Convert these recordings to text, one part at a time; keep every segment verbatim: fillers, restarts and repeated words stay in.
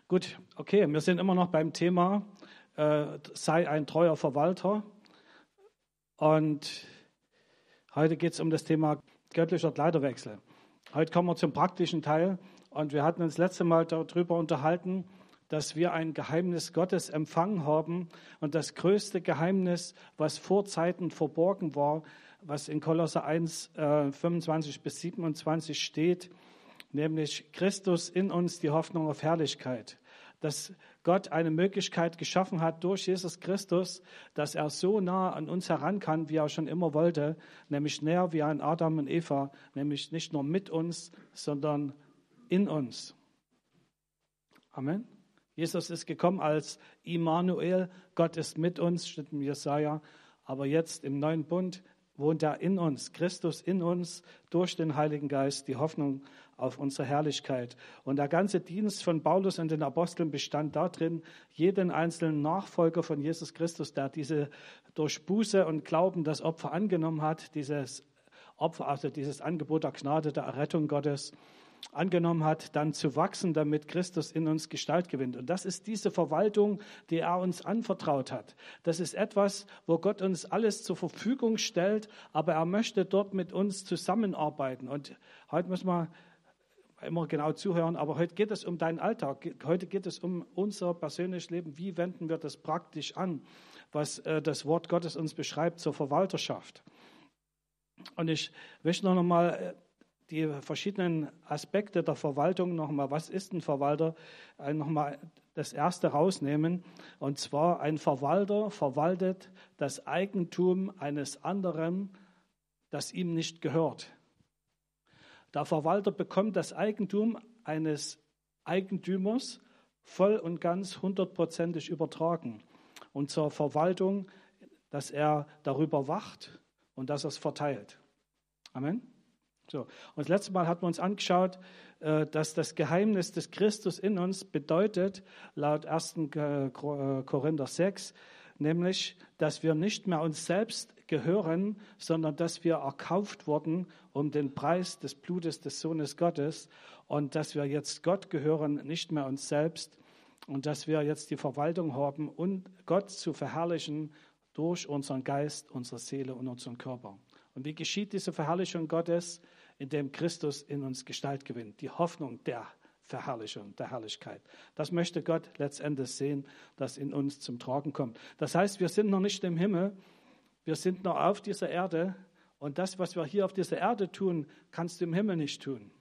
Gut, okay, wir sind immer noch beim Thema, äh, sei ein treuer Verwalter. Und heute geht es um das Thema göttlicher Kleiderwechsel. Heute kommen wir zum praktischen Teil. Und wir hatten uns das letzte Mal darüber unterhalten, dass wir ein Geheimnis Gottes empfangen haben. Und das größte Geheimnis, was vor Zeiten verborgen war, was in Kolosser eins, äh, fünfundzwanzig bis siebenundzwanzig steht, nämlich Christus in uns, die Hoffnung auf Herrlichkeit. Dass Gott eine Möglichkeit geschaffen hat durch Jesus Christus, dass er so nah an uns heran kann, wie er schon immer wollte, nämlich näher wie an Adam und Eva, nämlich nicht nur mit uns, sondern in uns. Amen. Jesus ist gekommen als Immanuel, Gott ist mit uns, steht in Jesaja, aber jetzt im neuen Bund wohnt er in uns, Christus in uns, durch den Heiligen Geist, die Hoffnung auf unsere Herrlichkeit. Und der ganze Dienst von Paulus und den Aposteln bestand darin, jeden einzelnen Nachfolger von Jesus Christus, der diese durch Buße und Glauben das Opfer angenommen hat, dieses Opfer, also dieses Angebot der Gnade, der Errettung Gottes, angenommen hat, dann zu wachsen, damit Christus in uns Gestalt gewinnt. Und das ist diese Verwaltung, die er uns anvertraut hat. Das ist etwas, wo Gott uns alles zur Verfügung stellt, aber er möchte dort mit uns zusammenarbeiten. Und heute müssen wir immer genau zuhören, aber heute geht es um deinen Alltag. Heute geht es um unser persönliches Leben. Wie wenden wir das praktisch an, was äh, das Wort Gottes uns beschreibt zur Verwalterschaft? Und ich möchte noch einmal äh, die verschiedenen Aspekte der Verwaltung nochmal, was ist ein Verwalter, nochmal das erste rausnehmen. Und zwar, ein Verwalter verwaltet das Eigentum eines anderen, das ihm nicht gehört. Der Verwalter bekommt das Eigentum eines Eigentümers voll und ganz hundertprozentig übertragen. Und zur Verwaltung, dass er darüber wacht und dass er es verteilt. Amen. So. Und das letzte Mal hatten wir uns angeschaut, dass das Geheimnis des Christus in uns bedeutet, laut ersten Korinther sechs, nämlich, dass wir nicht mehr uns selbst gehören, sondern dass wir erkauft wurden um den Preis des Blutes des Sohnes Gottes und dass wir jetzt Gott gehören, nicht mehr uns selbst und dass wir jetzt die Verwaltung haben, um Gott zu verherrlichen durch unseren Geist, unsere Seele und unseren Körper. Und wie geschieht diese Verherrlichung Gottes? Indem Christus in uns Gestalt gewinnt. Die Hoffnung der Verherrlichung, der Herrlichkeit. Das möchte Gott letztendlich sehen, dass in uns zum Tragen kommt. Das heißt, wir sind noch nicht im Himmel, wir sind noch auf dieser Erde. Und das, was wir hier auf dieser Erde tun, kannst du im Himmel nicht tun.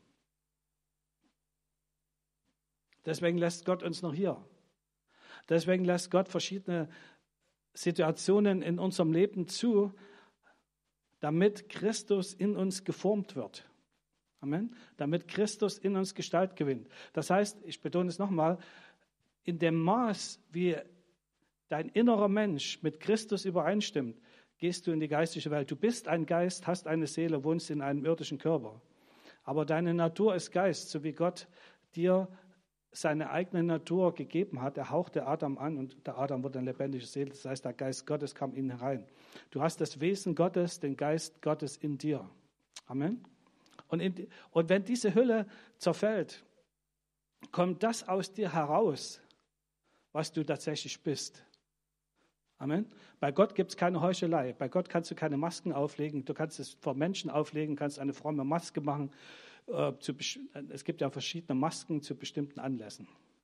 Deswegen lässt Gott uns noch hier. Deswegen lässt Gott verschiedene Situationen in unserem Leben zu, damit Christus in uns geformt wird. Amen. Damit Christus in uns Gestalt gewinnt. Das heißt, ich betone es nochmal, in dem Maß, wie dein innerer Mensch mit Christus übereinstimmt, gehst du in die geistliche Welt. Du bist ein Geist, hast eine Seele, wohnst in einem irdischen Körper. Aber deine Natur ist Geist, so wie Gott dir seine eigene Natur gegeben hat. Er hauchte Adam an und der Adam wurde eine lebendige Seele. Das heißt, der Geist Gottes kam in ihn herein. Du hast das Wesen Gottes, den Geist Gottes in dir. Amen. Und, in, und wenn diese Hülle zerfällt, kommt das aus dir heraus, was du tatsächlich bist. Amen. Bei Gott gibt es keine Heuchelei. Bei Gott kannst du keine Masken auflegen. Du kannst es vor Menschen auflegen, kannst eine fromme Maske machen. Es gibt ja verschiedene Masken zu bestimmten Anlässen.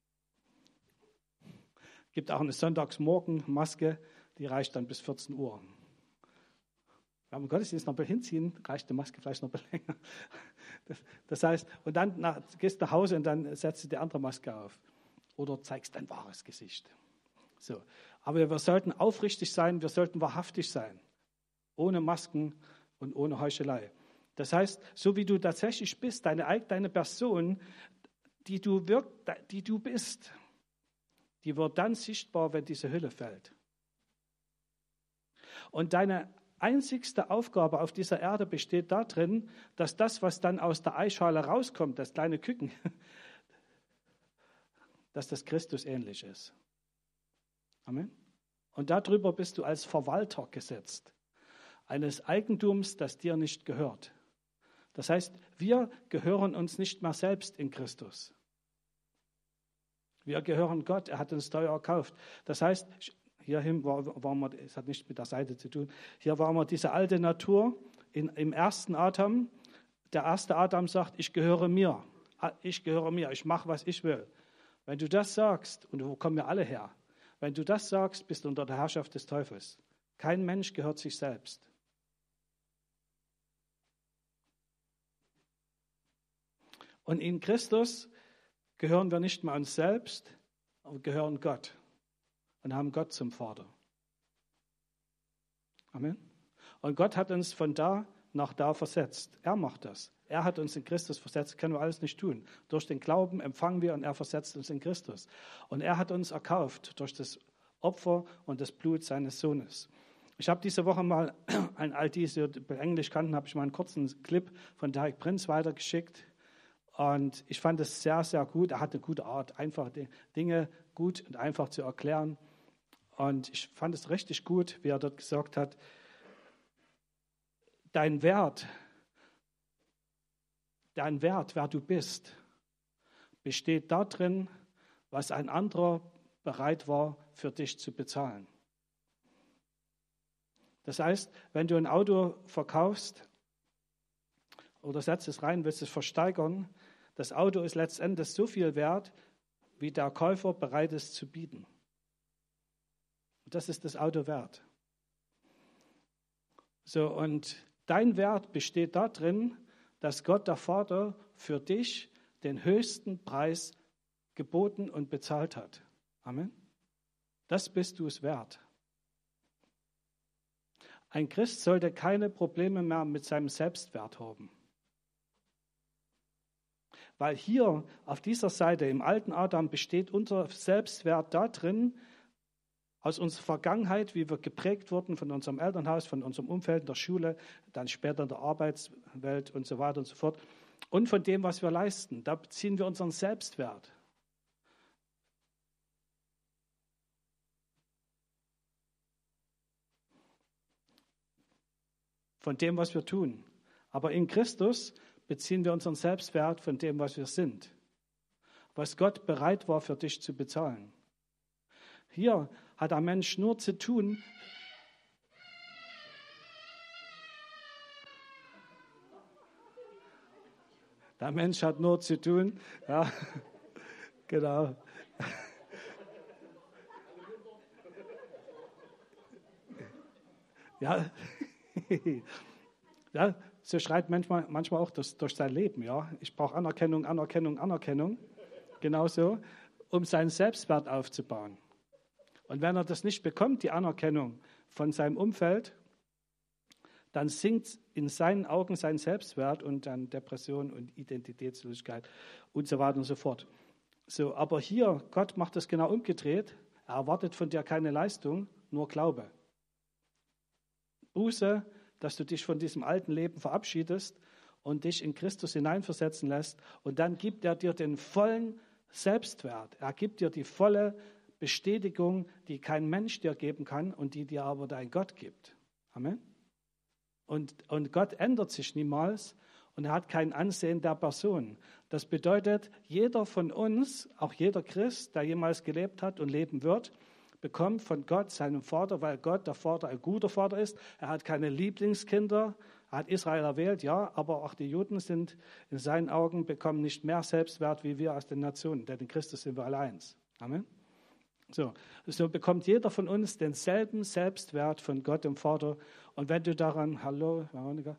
Es gibt auch eine Sonntagsmorgen-Maske, die reicht dann bis vierzehn Uhr. Wenn wir den Gottesdienst noch mal hinziehen, reicht die Maske vielleicht noch ein bisschen länger. Das, das heißt, und dann nach, gehst du nach Hause und dann setzt du die andere Maske auf. Oder zeigst dein wahres Gesicht. So. Aber wir sollten aufrichtig sein, wir sollten wahrhaftig sein. Ohne Masken und ohne Heuchelei. Das heißt, so wie du tatsächlich bist, deine, deine Person, die du, wirk, die du bist, die wird dann sichtbar, wenn diese Hülle fällt. Und deine einzigste Aufgabe auf dieser Erde besteht darin, dass das, was dann aus der Eischale rauskommt, das kleine Küken, dass das Christus ähnlich ist. Amen. Und darüber bist du als Verwalter gesetzt, eines Eigentums, das dir nicht gehört. Das heißt, wir gehören uns nicht mehr selbst in Christus. Wir gehören Gott, er hat uns teuer erkauft. Das heißt, hierhin war, war man, es hat nichts mit der Seite zu tun, hier war man diese alte Natur in, im ersten Adam. Der erste Adam sagt, ich gehöre mir, ich gehöre mir, ich mache, was ich will. Wenn du das sagst, und wo kommen wir alle her, wenn du das sagst, bist du unter der Herrschaft des Teufels. Kein Mensch gehört sich selbst. Und in Christus gehören wir nicht mehr uns selbst, aber gehören Gott und haben Gott zum Vater. Amen. Und Gott hat uns von da nach da versetzt. Er macht das. Er hat uns in Christus versetzt, können wir alles nicht tun. Durch den Glauben empfangen wir und er versetzt uns in Christus. Und er hat uns erkauft durch das Opfer und das Blut seines Sohnes. Ich habe diese Woche mal an all diese, die Englisch kannten, habe ich mal einen kurzen Clip von Derek Prinz weitergeschickt. Und ich fand es sehr, sehr gut. Er hat eine gute Art, einfach die Dinge gut und einfach zu erklären. Und ich fand es richtig gut, wie er dort gesagt hat, dein Wert, dein Wert, wer du bist, besteht darin, was ein anderer bereit war, für dich zu bezahlen. Das heißt, wenn du ein Auto verkaufst oder setzt es rein, willst es versteigern, das Auto ist letztendlich so viel wert, wie der Käufer bereit ist zu bieten. Und das ist das Auto wert. So, und dein Wert besteht darin, dass Gott, der Vater, für dich den höchsten Preis geboten und bezahlt hat. Amen. Das bist du es wert. Ein Christ sollte keine Probleme mehr mit seinem Selbstwert haben. Weil hier auf dieser Seite im alten Adam besteht unser Selbstwert darin, aus unserer Vergangenheit, wie wir geprägt wurden von unserem Elternhaus, von unserem Umfeld in der Schule, dann später in der Arbeitswelt und so weiter und so fort. Und von dem, was wir leisten. Da beziehen wir unseren Selbstwert. Von dem, was wir tun. Aber in Christus beziehen wir unseren Selbstwert von dem, was wir sind. Was Gott bereit war, für dich zu bezahlen. Hier hat ein Mensch nur zu tun, der Mensch hat nur zu tun, ja, genau. Ja, ja, so schreit manchmal, manchmal auch durch, durch sein Leben, ja. Ich brauche Anerkennung, Anerkennung, Anerkennung, genauso, um seinen Selbstwert aufzubauen. Und wenn er das nicht bekommt, die Anerkennung von seinem Umfeld, dann sinkt in seinen Augen sein Selbstwert und dann Depression und Identitätslosigkeit und so weiter und so fort. So, aber hier, Gott macht das genau umgedreht. Er erwartet von dir keine Leistung, nur Glaube. Buße, dass du dich von diesem alten Leben verabschiedest und dich in Christus hineinversetzen lässt. Und dann gibt er dir den vollen Selbstwert. Er gibt dir die volle Bestätigung, die kein Mensch dir geben kann und die dir aber dein Gott gibt. Amen. Und, und Gott ändert sich niemals und er hat kein Ansehen der Person. Das bedeutet, jeder von uns, auch jeder Christ, der jemals gelebt hat und leben wird, bekommt von Gott, seinem Vater, weil Gott, der Vater, ein guter Vater ist. Er hat keine Lieblingskinder, er hat Israel erwählt, ja, aber auch die Juden sind in seinen Augen, bekommen nicht mehr Selbstwert wie wir aus den Nationen, denn in Christus sind wir alle eins. Amen. So, so bekommt jeder von uns denselben Selbstwert von Gott, dem Vater. Und wenn du daran, hallo, Veronika,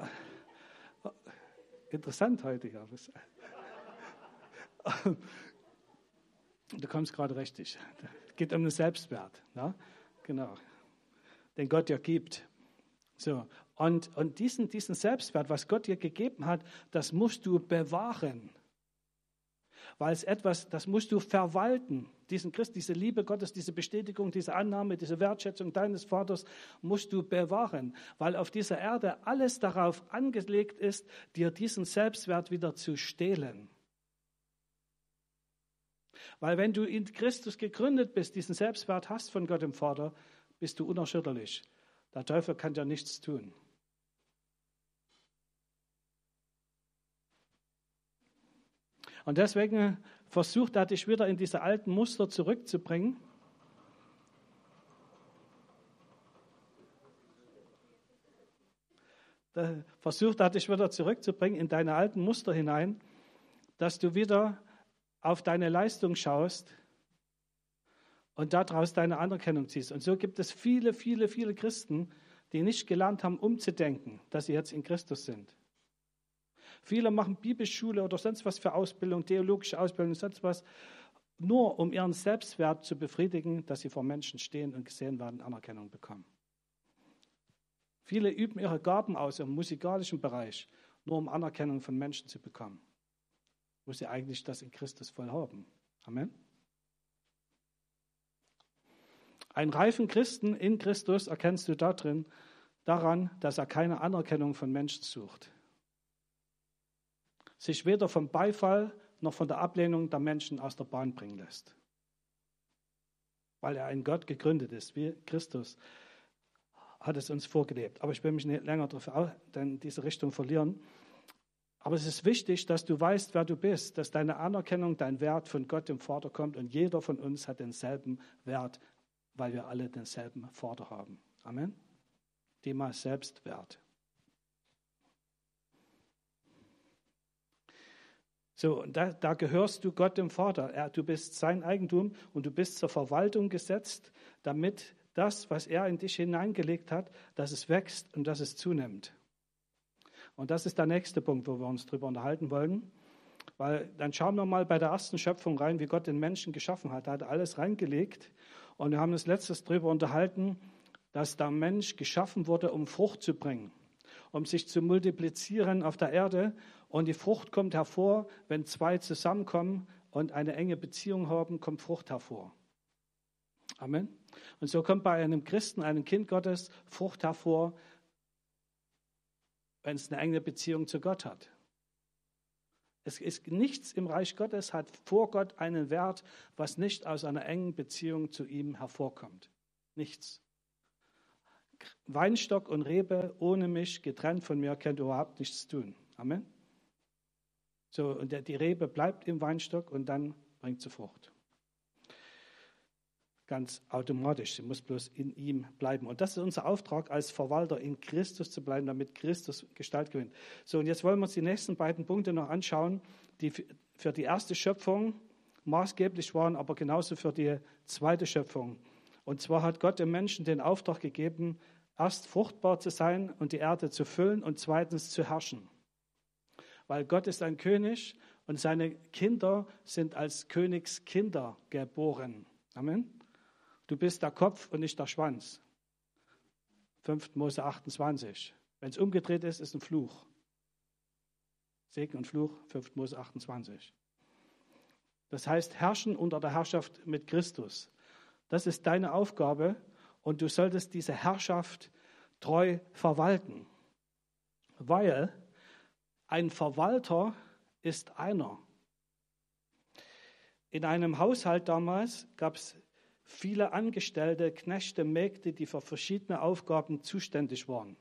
interessant heute, ja. Du kommst gerade richtig. Es geht um den Selbstwert, ja? Genau, den Gott dir gibt. So, und, und diesen, diesen Selbstwert, was Gott dir gegeben hat, das musst du bewahren. Weil es etwas, das musst du verwalten. Diesen Christ, diese Liebe Gottes, diese Bestätigung, diese Annahme, diese Wertschätzung deines Vaters musst du bewahren. Weil auf dieser Erde alles darauf angelegt ist, dir diesen Selbstwert wieder zu stehlen. Weil wenn du in Christus gegründet bist, diesen Selbstwert hast von Gott dem Vater, bist du unerschütterlich. Der Teufel kann dir nichts tun. Und deswegen versucht er, dich wieder in diese alten Muster zurückzubringen. Da versucht er, dich wieder zurückzubringen in deine alten Muster hinein, dass du wieder auf deine Leistung schaust und daraus deine Anerkennung ziehst. Und so gibt es viele, viele, viele Christen, die nicht gelernt haben, umzudenken, dass sie jetzt in Christus sind. Viele machen Bibelschule oder sonst was für Ausbildung, theologische Ausbildung, sonst was, nur um ihren Selbstwert zu befriedigen, dass sie vor Menschen stehen und gesehen werden, Anerkennung bekommen. Viele üben ihre Gaben aus im musikalischen Bereich, nur um Anerkennung von Menschen zu bekommen, wo sie eigentlich das in Christus voll haben. Amen. Einen reifen Christen in Christus erkennst du darin, daran, dass er keine Anerkennung von Menschen sucht. Sich weder vom Beifall noch von der Ablehnung der Menschen aus der Bahn bringen lässt. Weil er in Gott gegründet ist, wie Christus hat es uns vorgelebt. Aber ich will mich nicht länger darauf in diese Richtung verlieren. Aber es ist wichtig, dass du weißt, wer du bist, dass deine Anerkennung, dein Wert von Gott dem Vater kommt und jeder von uns hat denselben Wert, weil wir alle denselben Vater haben. Amen. Thema Selbstwert. So, und da, da gehörst du Gott dem Vater. Er, du bist sein Eigentum und du bist zur Verwaltung gesetzt, damit das, was er in dich hineingelegt hat, dass es wächst und dass es zunimmt. Und das ist der nächste Punkt, wo wir uns drüber unterhalten wollen. Weil dann schauen wir mal bei der ersten Schöpfung rein, wie Gott den Menschen geschaffen hat. Er hat alles reingelegt. Und wir haben uns letztes darüber unterhalten, dass der Mensch geschaffen wurde, um Frucht zu bringen, um sich zu multiplizieren auf der Erde. Und die Frucht kommt hervor, wenn zwei zusammenkommen und eine enge Beziehung haben, kommt Frucht hervor. Amen. Und so kommt bei einem Christen, einem Kind Gottes, Frucht hervor, wenn es eine enge Beziehung zu Gott hat. Es ist nichts im Reich Gottes, hat vor Gott einen Wert, was nicht aus einer engen Beziehung zu ihm hervorkommt. Nichts. Weinstock und Rebe ohne mich, getrennt von mir, könnt überhaupt nichts tun. Amen. So, und die Rebe bleibt im Weinstock und dann bringt sie Frucht. Ganz automatisch, sie muss bloß in ihm bleiben. Und das ist unser Auftrag als Verwalter, in Christus zu bleiben, damit Christus Gestalt gewinnt. So, und jetzt wollen wir uns die nächsten beiden Punkte noch anschauen, die für die erste Schöpfung maßgeblich waren, aber genauso für die zweite Schöpfung. Und zwar hat Gott dem Menschen den Auftrag gegeben, erst fruchtbar zu sein und die Erde zu füllen und zweitens zu herrschen. Weil Gott ist ein König und seine Kinder sind als Königskinder geboren. Amen. Du bist der Kopf und nicht der Schwanz. fünfter Mose achtundzwanzig. Wenn es umgedreht ist, ist ein Fluch. Segen und Fluch, fünfter Mose achtundzwanzig. Das heißt, herrschen unter der Herrschaft mit Christus. Das ist deine Aufgabe und du solltest diese Herrschaft treu verwalten. Weil ein Verwalter ist einer. In einem Haushalt damals gab es viele Angestellte, Knechte, Mägde, die für verschiedene Aufgaben zuständig waren.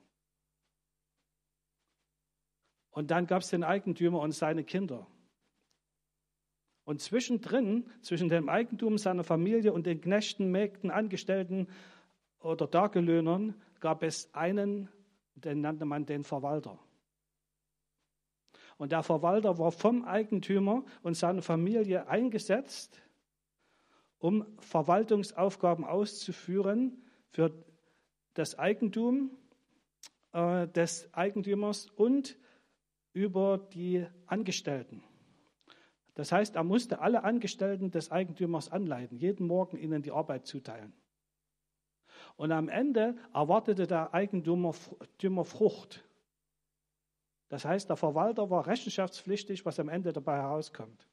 Und dann gab es den Eigentümer und seine Kinder. Und zwischendrin, zwischen dem Eigentum seiner Familie und den Knechten, Mägden, Angestellten oder Tagelöhnern, gab es einen, den nannte man den Verwalter. Und der Verwalter war vom Eigentümer und seiner Familie eingesetzt, um Verwaltungsaufgaben auszuführen für das Eigentum äh, des Eigentümers und über die Angestellten. Das heißt, er musste alle Angestellten des Eigentümers anleiten, jeden Morgen ihnen die Arbeit zuteilen. Und am Ende erwartete der Eigentümer Frucht. Das heißt, der Verwalter war rechenschaftspflichtig, was am Ende dabei herauskommt.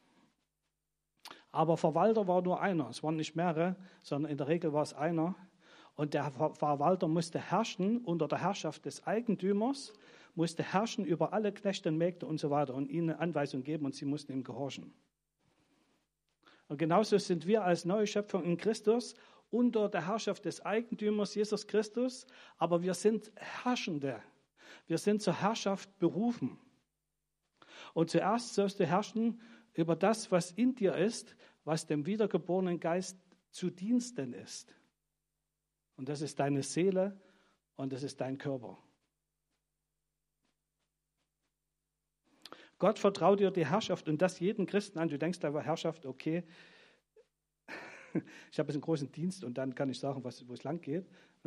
Aber Verwalter war nur einer. Es waren nicht mehrere, sondern in der Regel war es einer. Und der Verwalter musste herrschen unter der Herrschaft des Eigentümers, musste herrschen über alle Knechte und Mägde und so weiter und ihnen Anweisungen geben und sie mussten ihm gehorchen. Und genauso sind wir als neue Schöpfung in Christus unter der Herrschaft des Eigentümers Jesus Christus, aber wir sind Herrschende. Wir sind zur Herrschaft berufen. Und zuerst sollst du herrschen über das, was in dir ist, was dem wiedergeborenen Geist zu Diensten ist. Und das ist deine Seele und das ist dein Körper. Gott vertraut dir die Herrschaft und das jeden Christen an. Du denkst aber, Herrschaft, okay, ich habe jetzt einen großen Dienst und dann kann ich sagen, was, wo es lang geht.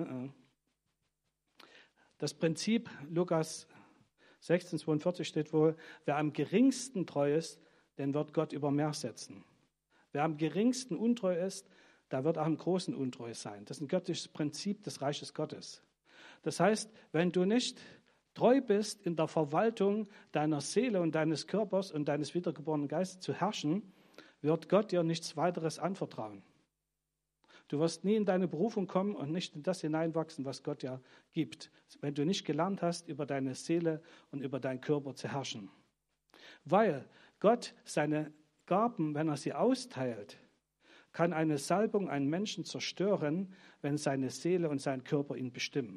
Das Prinzip, Lukas sechzehn zweiundvierzig steht wohl, wer am geringsten treu ist, den wird Gott über mehr setzen. Wer am geringsten untreu ist, da wird auch am großen untreu sein. Das ist ein göttliches Prinzip des Reiches Gottes. Das heißt, wenn du nicht treu bist in der Verwaltung deiner Seele und deines Körpers und deines wiedergeborenen Geistes zu herrschen, wird Gott dir nichts weiteres anvertrauen. Du wirst nie in deine Berufung kommen und nicht in das hineinwachsen, was Gott dir gibt, wenn du nicht gelernt hast, über deine Seele und über deinen Körper zu herrschen. Weil Gott seine Gaben, wenn er sie austeilt, kann eine Salbung einen Menschen zerstören, wenn seine Seele und sein Körper ihn bestimmen.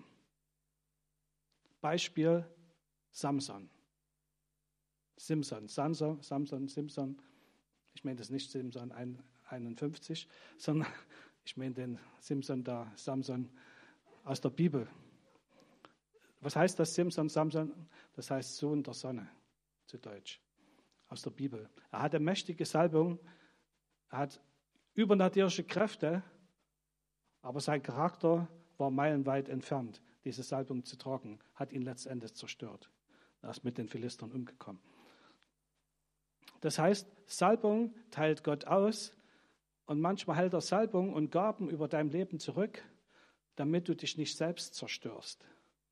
Beispiel Samson. Simson, Samson, Samson, Simson. Ich meine das nicht Simson einundfünfzig, sondern ich meine den Simson da, Samson aus der Bibel. Was heißt das Simson, Samson? Das heißt Sohn der Sonne, zu Deutsch, aus der Bibel. Er hatte mächtige Salbung, er hat übernatürliche Kräfte, aber sein Charakter war meilenweit entfernt. Diese Salbung zu tragen, hat ihn letztendlich zerstört. Er ist mit den Philistern umgekommen. Das heißt, Salbung teilt Gott aus und manchmal hält er Salbung und Gaben über dein Leben zurück, damit du dich nicht selbst zerstörst.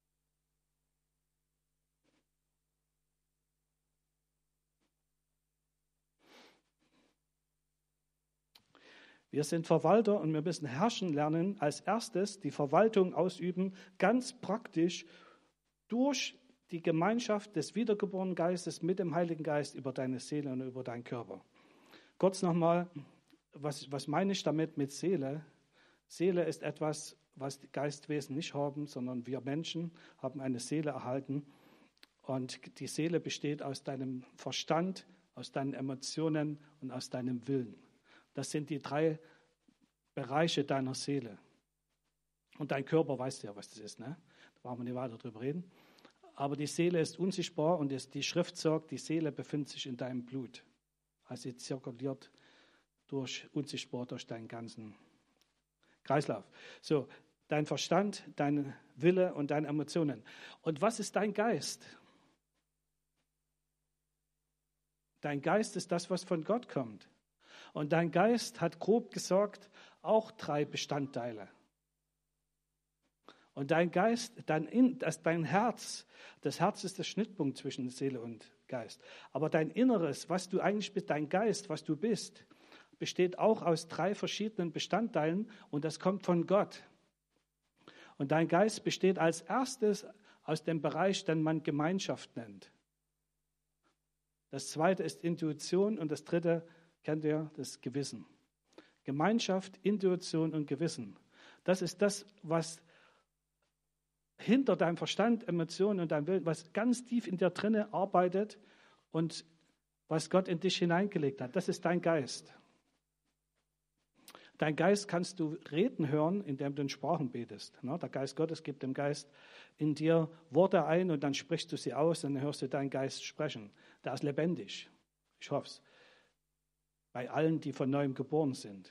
Wir sind Verwalter und wir müssen herrschen lernen, als erstes die Verwaltung ausüben, ganz praktisch durch die Gemeinschaft des wiedergeborenen Geistes mit dem Heiligen Geist über deine Seele und über deinen Körper. Kurz nochmal, was, was meine ich damit mit Seele? Seele ist etwas, was die Geistwesen nicht haben, sondern wir Menschen haben eine Seele erhalten. Und die Seele besteht aus deinem Verstand, aus deinen Emotionen und aus deinem Willen. Das sind die drei Bereiche deiner Seele. Und dein Körper, weißt du ja, was das ist, ne? Da brauchen wir nicht weiter drüber reden. Aber die Seele ist unsichtbar und die Schrift sagt, die Seele befindet sich in deinem Blut. Also sie zirkuliert durch, unsichtbar durch deinen ganzen Kreislauf. So, dein Verstand, dein Wille und deine Emotionen. Und was ist dein Geist? Dein Geist ist das, was von Gott kommt. Und dein Geist hat grob gesagt auch drei Bestandteile. Und dein Geist, dein, das, dein Herz, das Herz ist der Schnittpunkt zwischen Seele und Geist. Aber dein Inneres, was du eigentlich bist, dein Geist, was du bist, besteht auch aus drei verschiedenen Bestandteilen und das kommt von Gott. Und dein Geist besteht als erstes aus dem Bereich, den man Gemeinschaft nennt. Das zweite ist Intuition und das dritte kennt ihr, das Gewissen. Gemeinschaft, Intuition und Gewissen. Das ist das, was hinter deinem Verstand, Emotionen und deinem Willen, was ganz tief in dir drinne arbeitet und was Gott in dich hineingelegt hat. Das ist dein Geist. Dein Geist kannst du reden hören, indem du in Sprachen betest. Der Geist Gottes gibt dem Geist in dir Worte ein und dann sprichst du sie aus und dann hörst du deinen Geist sprechen. Der ist lebendig. Ich hoffe es. Bei allen, die von Neuem geboren sind.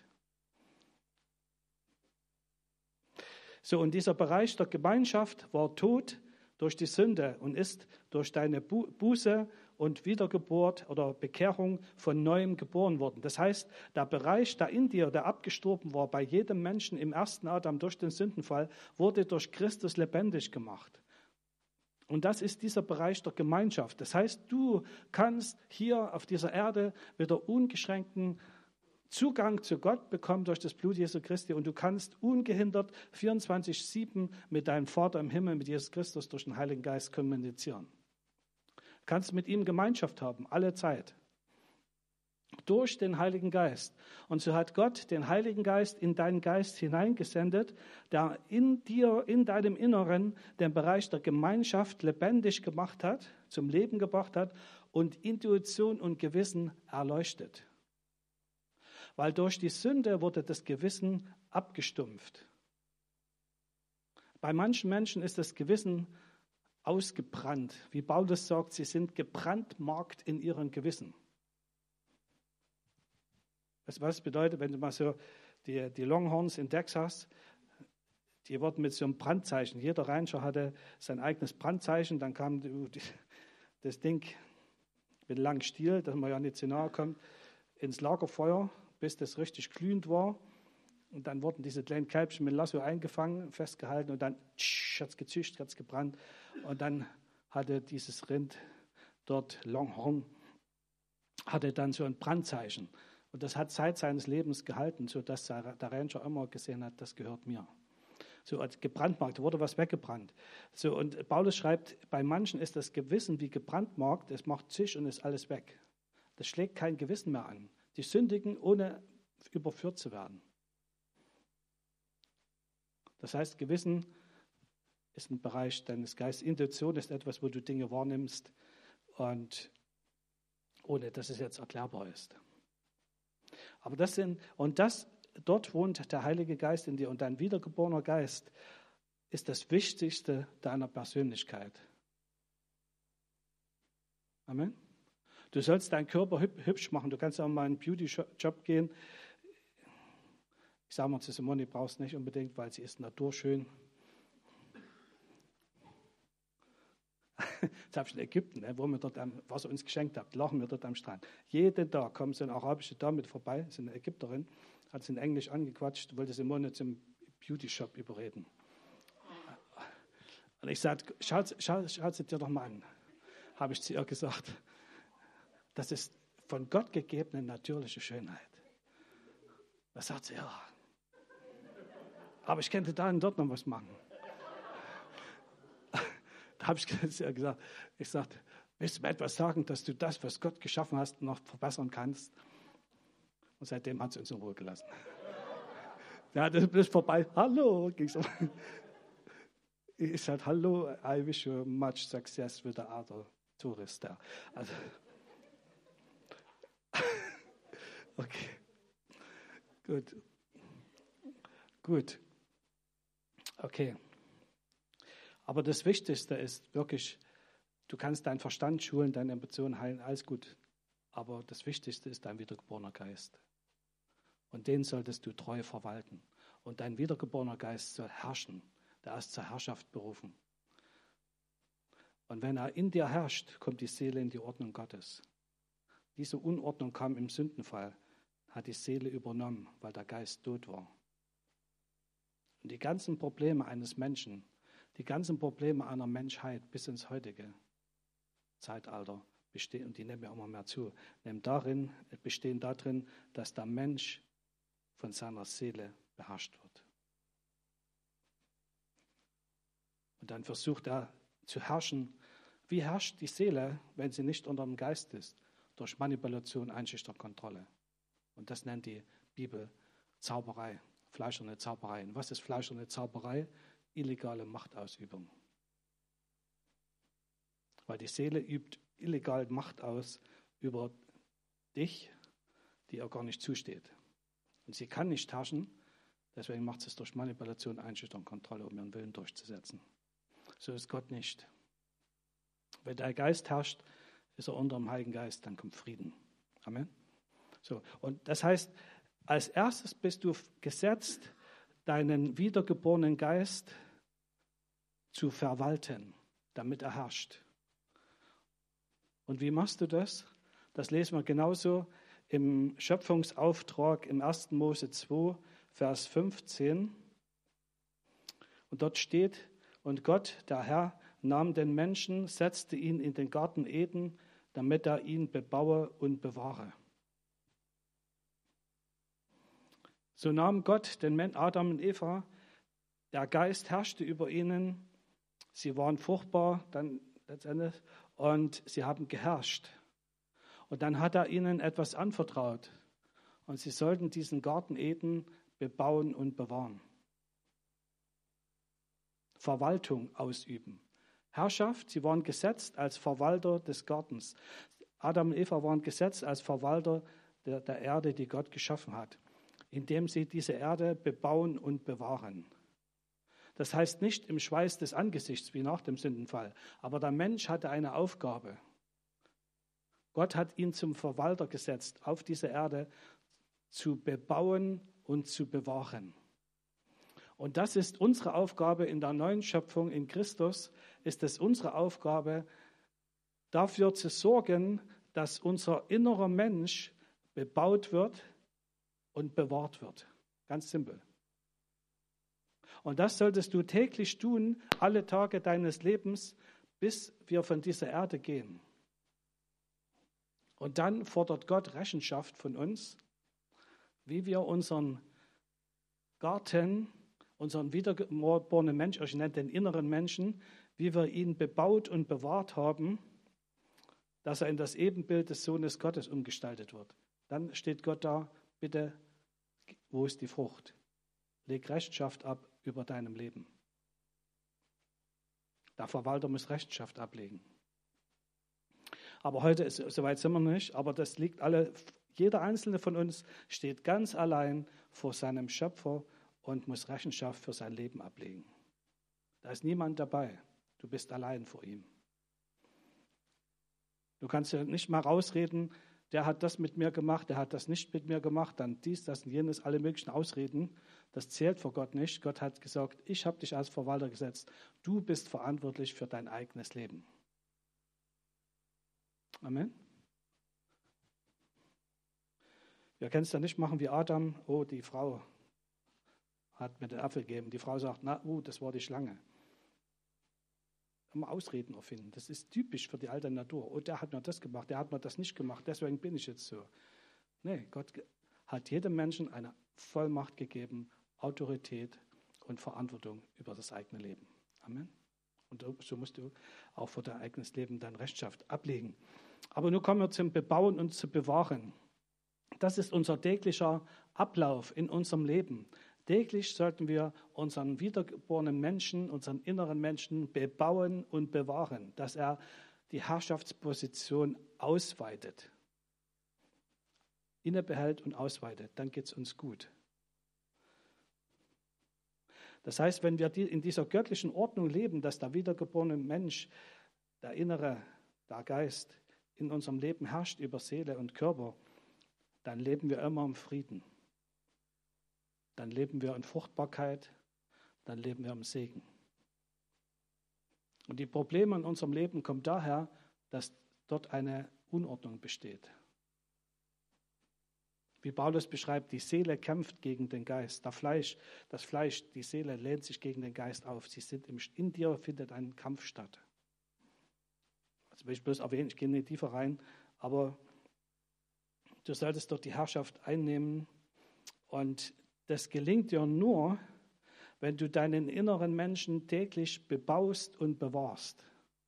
So, und dieser Bereich der Gemeinschaft war tot durch die Sünde und ist durch deine Buße und Wiedergeburt oder Bekehrung von Neuem geboren worden. Das heißt, der Bereich, der in dir, der abgestorben war, bei jedem Menschen im ersten Adam durch den Sündenfall, wurde durch Christus lebendig gemacht. Und das ist dieser Bereich der Gemeinschaft. Das heißt, du kannst hier auf dieser Erde wieder ungeschränkten Zugang zu Gott bekommen durch das Blut Jesu Christi und du kannst ungehindert vierundzwanzig sieben mit deinem Vater im Himmel, mit Jesus Christus durch den Heiligen Geist kommunizieren. Du kannst mit ihm Gemeinschaft haben, alle Zeit. Durch den Heiligen Geist. Und so hat Gott den Heiligen Geist in deinen Geist hineingesendet, der in dir, in deinem Inneren den Bereich der Gemeinschaft lebendig gemacht hat, zum Leben gebracht hat und Intuition und Gewissen erleuchtet. Weil durch die Sünde wurde das Gewissen abgestumpft. Bei manchen Menschen ist das Gewissen ausgebrannt. Wie Paulus sagt, sie sind gebrandmarkt in ihrem Gewissen. Weißt du, was das bedeutet, wenn du mal so die, die Longhorns in Texas, die wurden mit so einem Brandzeichen, jeder Ranger hatte sein eigenes Brandzeichen, dann kam die, das Ding mit langem Stiel, dass man ja nicht zu nahe kommt, ins Lagerfeuer, bis das richtig glühend war. Und dann wurden diese kleinen Kälbchen mit Lasso eingefangen, festgehalten und dann hat es gezischt, hat es gebrannt. Und dann hatte dieses Rind dort, Longhorn, hatte dann so ein Brandzeichen. Und das hat Zeit seines Lebens gehalten, sodass der Ranger immer gesehen hat, das gehört mir. So als gebrandmarkt, wurde was weggebrannt. So, und Paulus schreibt, bei manchen ist das Gewissen wie gebrandmarkt, es macht Zisch und ist alles weg. Das schlägt kein Gewissen mehr an. Die sündigen, ohne überführt zu werden. Das heißt, Gewissen ist ein Bereich deines Geistes. Intuition ist etwas, wo du Dinge wahrnimmst und ohne dass es jetzt erklärbar ist. Aber das sind, und das, dort wohnt der Heilige Geist in dir und dein wiedergeborener Geist ist das Wichtigste deiner Persönlichkeit. Amen. Du sollst deinen Körper hübsch machen. Du kannst auch mal in einen Beauty-Job gehen. Ich sage mal zu Simone, die brauchst nicht unbedingt, weil sie ist naturschön. Das habe ich in Ägypten, wo wir dort am Wasser uns geschenkt haben, lachen wir dort am Strand. Jeden Tag kommt so eine arabische Dame vorbei, so eine Ägypterin, hat sie in Englisch angequatscht, wollte Simone zum Beauty-Shop überreden. Und ich sagte, schau, schau, schau sie dir doch mal an, habe ich zu ihr gesagt. Das ist von Gott gegebene natürliche Schönheit. Da sagt sie, ja, aber ich könnte da und dort noch was machen. Da habe ich gesagt, ich sagte, willst du mir etwas sagen, dass du das, was Gott geschaffen hast, noch verbessern kannst? Und seitdem hat sie uns in Ruhe gelassen. Ja, das ist vorbei. Hallo, ging so. Ich sagte, hallo, I wish you much success with the other tourists there. Also, okay, gut, gut, okay. Aber das Wichtigste ist wirklich, du kannst deinen Verstand schulen, deine Emotionen heilen, alles gut. Aber das Wichtigste ist dein wiedergeborener Geist. Und den solltest du treu verwalten. Und dein wiedergeborener Geist soll herrschen. Der ist zur Herrschaft berufen. Und wenn er in dir herrscht, kommt die Seele in die Ordnung Gottes. Diese Unordnung kam im Sündenfall, hat die Seele übernommen, weil der Geist tot war. Und die ganzen Probleme eines Menschen, die ganzen Probleme einer Menschheit bis ins heutige Zeitalter bestehen, und die nehmen ja immer mehr zu, nehmen darin, bestehen darin, dass der Mensch von seiner Seele beherrscht wird. Und dann versucht er zu herrschen. Wie herrscht die Seele, wenn sie nicht unter dem Geist ist? Durch Manipulation, Einschüchtern, Kontrolle. Und das nennt die Bibel Zauberei, fleischerne Zauberei. Und was ist fleischerne Zauberei? Illegale Machtausübung. Weil die Seele übt illegal Macht aus über dich, die ihr gar nicht zusteht. Und sie kann nicht herrschen, deswegen macht sie es durch Manipulation, Einschüchtern, Kontrolle, um ihren Willen durchzusetzen. So ist Gott nicht. Wenn der Geist herrscht, ist er unter dem Heiligen Geist, dann kommt Frieden. Amen. So, und das heißt, als erstes bist du gesetzt, deinen wiedergeborenen Geist zu verwalten, damit er herrscht. Und wie machst du das? Das lesen wir genauso im Schöpfungsauftrag im ersten Mose zwei, Vers fünfzehn. Und dort steht, und Gott, der Herr, nahm den Menschen, setzte ihn in den Garten Eden, damit er ihn bebaue und bewahre. So nahm Gott den Adam und Eva, der Geist herrschte über ihnen, sie waren fruchtbar dann letztendlich und sie haben geherrscht. Und dann hat er ihnen etwas anvertraut und sie sollten diesen Garten Eden bebauen und bewahren. Verwaltung ausüben. Herrschaft, sie waren gesetzt als Verwalter des Gartens. Adam und Eva waren gesetzt als Verwalter der, der Erde, die Gott geschaffen hat, indem sie diese Erde bebauen und bewahren. Das heißt nicht im Schweiß des Angesichts wie nach dem Sündenfall, aber der Mensch hatte eine Aufgabe. Gott hat ihn zum Verwalter gesetzt, auf dieser Erde zu bebauen und zu bewahren. Und das ist unsere Aufgabe in der neuen Schöpfung in Christus, ist es unsere Aufgabe, dafür zu sorgen, dass unser innerer Mensch bebaut wird und bewahrt wird. Ganz simpel. Und das solltest du täglich tun, alle Tage deines Lebens, bis wir von dieser Erde gehen. Und dann fordert Gott Rechenschaft von uns, wie wir unseren Garten, unseren wiedergeborenen Mensch, ich nenne den inneren Menschen, wie wir ihn bebaut und bewahrt haben, dass er in das Ebenbild des Sohnes Gottes umgestaltet wird. Dann steht Gott da, bitte, wo ist die Frucht? Leg Rechenschaft ab über deinem Leben. Der Verwalter muss Rechenschaft ablegen. Aber heute ist, soweit sind wir nicht, aber das liegt alle, jeder einzelne von uns steht ganz allein vor seinem Schöpfer und muss Rechenschaft für sein Leben ablegen. Da ist niemand dabei. Du bist allein vor ihm. Du kannst ja nicht mal rausreden, der hat das mit mir gemacht, der hat das nicht mit mir gemacht, dann dies, das und jenes, alle möglichen Ausreden. Das zählt vor Gott nicht. Gott hat gesagt, ich habe dich als Verwalter gesetzt. Du bist verantwortlich für dein eigenes Leben. Amen. Wir können es ja nicht machen wie Adam. Oh, die Frau hat mir den Apfel gegeben. Die Frau sagt, na, uh, das war die Schlange. Immer Ausreden erfinden. Das ist typisch für die alte Natur. Oh, der hat mir das gemacht, der hat mir das nicht gemacht, deswegen bin ich jetzt so. Nee, Gott hat jedem Menschen eine Vollmacht gegeben, Autorität und Verantwortung über das eigene Leben. Amen. Und so musst du auch für dein eigenes Leben dann Rechenschaft ablegen. Aber nun kommen wir zum Bebauen und zu Bewahren. Das ist unser täglicher Ablauf in unserem Leben. Täglich sollten wir unseren wiedergeborenen Menschen, unseren inneren Menschen bebauen und bewahren, dass er die Herrschaftsposition ausweitet, innebehält und ausweitet. Dann geht es uns gut. Das heißt, wenn wir in dieser göttlichen Ordnung leben, dass der wiedergeborene Mensch, der innere, der Geist in unserem Leben herrscht über Seele und Körper, dann leben wir immer im Frieden. Dann leben wir in Fruchtbarkeit, dann leben wir im Segen. Und die Probleme in unserem Leben kommen daher, dass dort eine Unordnung besteht. Wie Paulus beschreibt, die Seele kämpft gegen den Geist. Der Fleisch, das Fleisch, die Seele lehnt sich gegen den Geist auf. Sie sind im, in dir findet ein Kampf statt. Das will ich bloß erwähnen, ich gehe nicht tiefer rein, aber du solltest dort die Herrschaft einnehmen und das gelingt dir nur, wenn du deinen inneren Menschen täglich bebaust und bewahrst.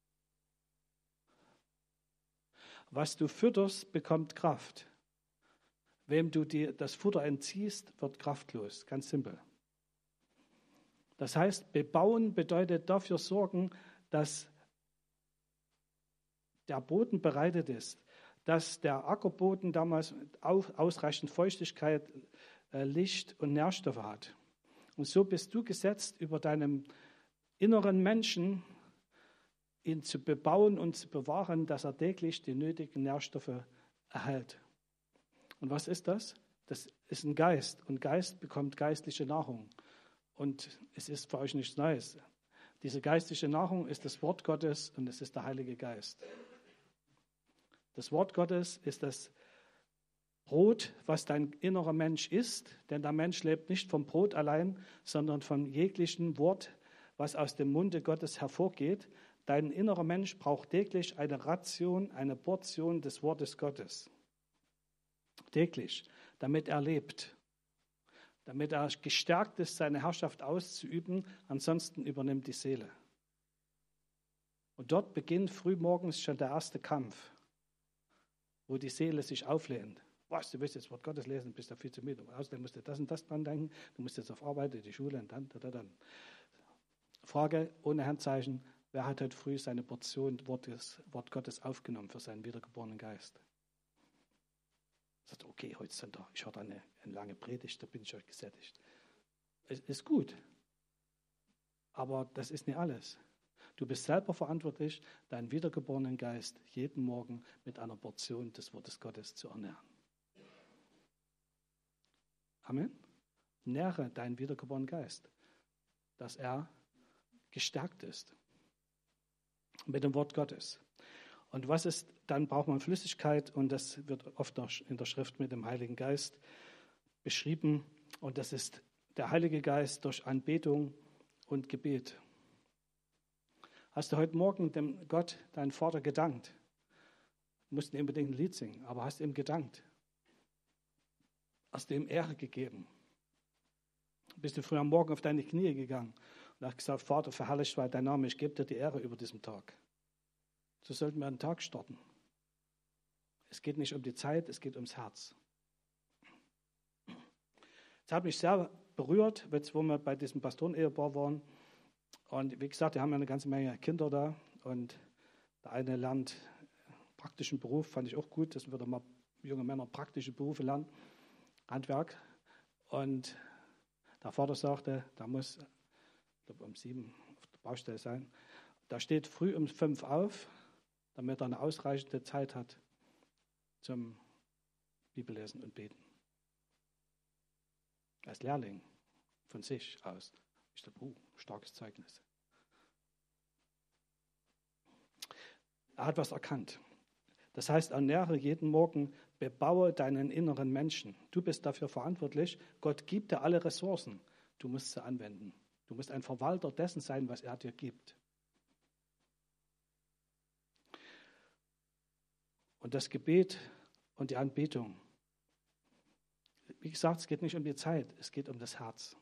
Was du fütterst, bekommt Kraft. Wem du dir das Futter entziehst, wird kraftlos. Ganz simpel. Das heißt, bebauen bedeutet dafür sorgen, dass der Boden bereitet ist, dass der Ackerboden damals ausreichend Feuchtigkeit, Licht und Nährstoffe hat. Und so bist du gesetzt, über deinem inneren Menschen ihn zu bebauen und zu bewahren, dass er täglich die nötigen Nährstoffe erhält. Und was ist das? Das ist ein Geist. Und Geist bekommt geistliche Nahrung. Und es ist für euch nichts Neues. Diese geistliche Nahrung ist das Wort Gottes und es ist der Heilige Geist. Das Wort Gottes ist das Brot, was dein innerer Mensch isst, denn der Mensch lebt nicht vom Brot allein, sondern von jeglichem Wort, was aus dem Munde Gottes hervorgeht. Dein innerer Mensch braucht täglich eine Ration, eine Portion des Wortes Gottes. Täglich, damit er lebt, damit er gestärkt ist, seine Herrschaft auszuüben, ansonsten übernimmt die Seele. Und dort beginnt frühmorgens schon der erste Kampf, wo die Seele sich auflehnt. Was, du willst jetzt das Wort Gottes lesen, bist da viel zu müde. Außerdem musst du das und das dran denken, du musst jetzt auf Arbeit, in die Schule und dann, dann, dann. Frage ohne Handzeichen, Wer hat heute früh seine Portion Wortes, Wort Gottes aufgenommen für seinen wiedergeborenen Geist? Sagt, okay, heute Sonntag, ich hatte eine, eine lange Predigt, da bin ich euch gesättigt. Es ist gut, aber das ist nicht alles. Du bist selber verantwortlich, deinen wiedergeborenen Geist jeden Morgen mit einer Portion des Wortes Gottes zu ernähren. Amen. Nähre deinen wiedergeborenen Geist, dass er gestärkt ist mit dem Wort Gottes. Und was ist, dann braucht man Flüssigkeit und das wird oft in der Schrift mit dem Heiligen Geist beschrieben. Und das ist der Heilige Geist durch Anbetung und Gebet. Hast du heute Morgen dem Gott, deinen Vater, gedankt? Du musst nicht unbedingt ein Lied singen, aber hast ihm gedankt. Hast du ihm Ehre gegeben? Bist du früh am Morgen auf deine Knie gegangen und hast gesagt, Vater, verherrlicht sei dein Name, ich gebe dir die Ehre über diesen Tag. So sollten wir einen Tag starten. Es geht nicht um die Zeit, es geht ums Herz. Es hat mich sehr berührt, jetzt wo wir bei diesem Pastoren-Ehepaar waren. Und wie gesagt, wir haben ja eine ganze Menge Kinder da. Und der eine lernt praktischen Beruf, fand ich auch gut, dass wir da mal junge Männer praktische Berufe lernen, Handwerk. Und der Vater sagte, da muss, ich glaube um sieben auf der Baustelle sein, da steht früh um fünf auf, damit er eine ausreichende Zeit hat zum Bibellesen und Beten. Als Lehrling von sich aus. Ich glaube, uh, starkes Zeugnis. Er hat was erkannt. Das heißt, ernähre jeden Morgen, bebaue deinen inneren Menschen. Du bist dafür verantwortlich. Gott gibt dir alle Ressourcen. Du musst sie anwenden. Du musst ein Verwalter dessen sein, was er dir gibt. Und das Gebet und die Anbetung. Wie gesagt, es geht nicht um die Zeit, es geht um das Herz.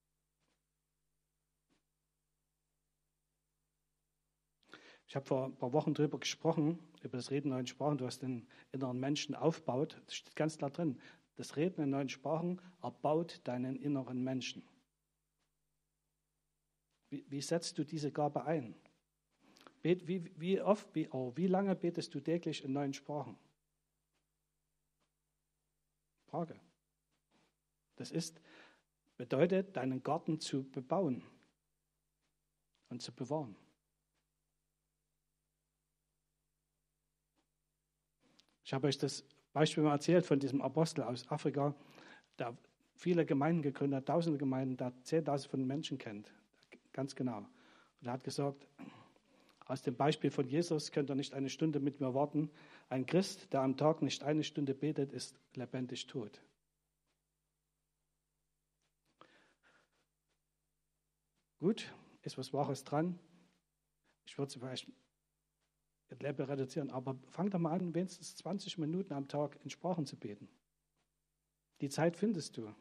Ich habe vor ein paar Wochen darüber gesprochen, über das Reden in neuen Sprachen, was den inneren Menschen aufbaut. Das steht ganz klar drin. Das Reden in neuen Sprachen erbaut deinen inneren Menschen. Wie, wie setzt du diese Gabe ein? Bet, wie, wie oft, wie, oh, wie lange betest du täglich in neuen Sprachen? Frage. Das ist, bedeutet, deinen Garten zu bebauen und zu bewahren. Ich habe euch das Beispiel mal erzählt von diesem Apostel aus Afrika, der viele Gemeinden gegründet hat, tausende Gemeinden, der zehntausend von Menschen kennt, ganz genau. Und er hat gesagt, aus dem Beispiel von Jesus könnt ihr nicht eine Stunde mit mir warten. Ein Christ, der am Tag nicht eine Stunde betet, ist lebendig tot. Gut, ist was Wahres dran. Ich würde es vielleicht das Leben reduzieren, aber fang doch mal an, wenigstens zwanzig Minuten am Tag in Sprachen zu beten. Die Zeit findest du.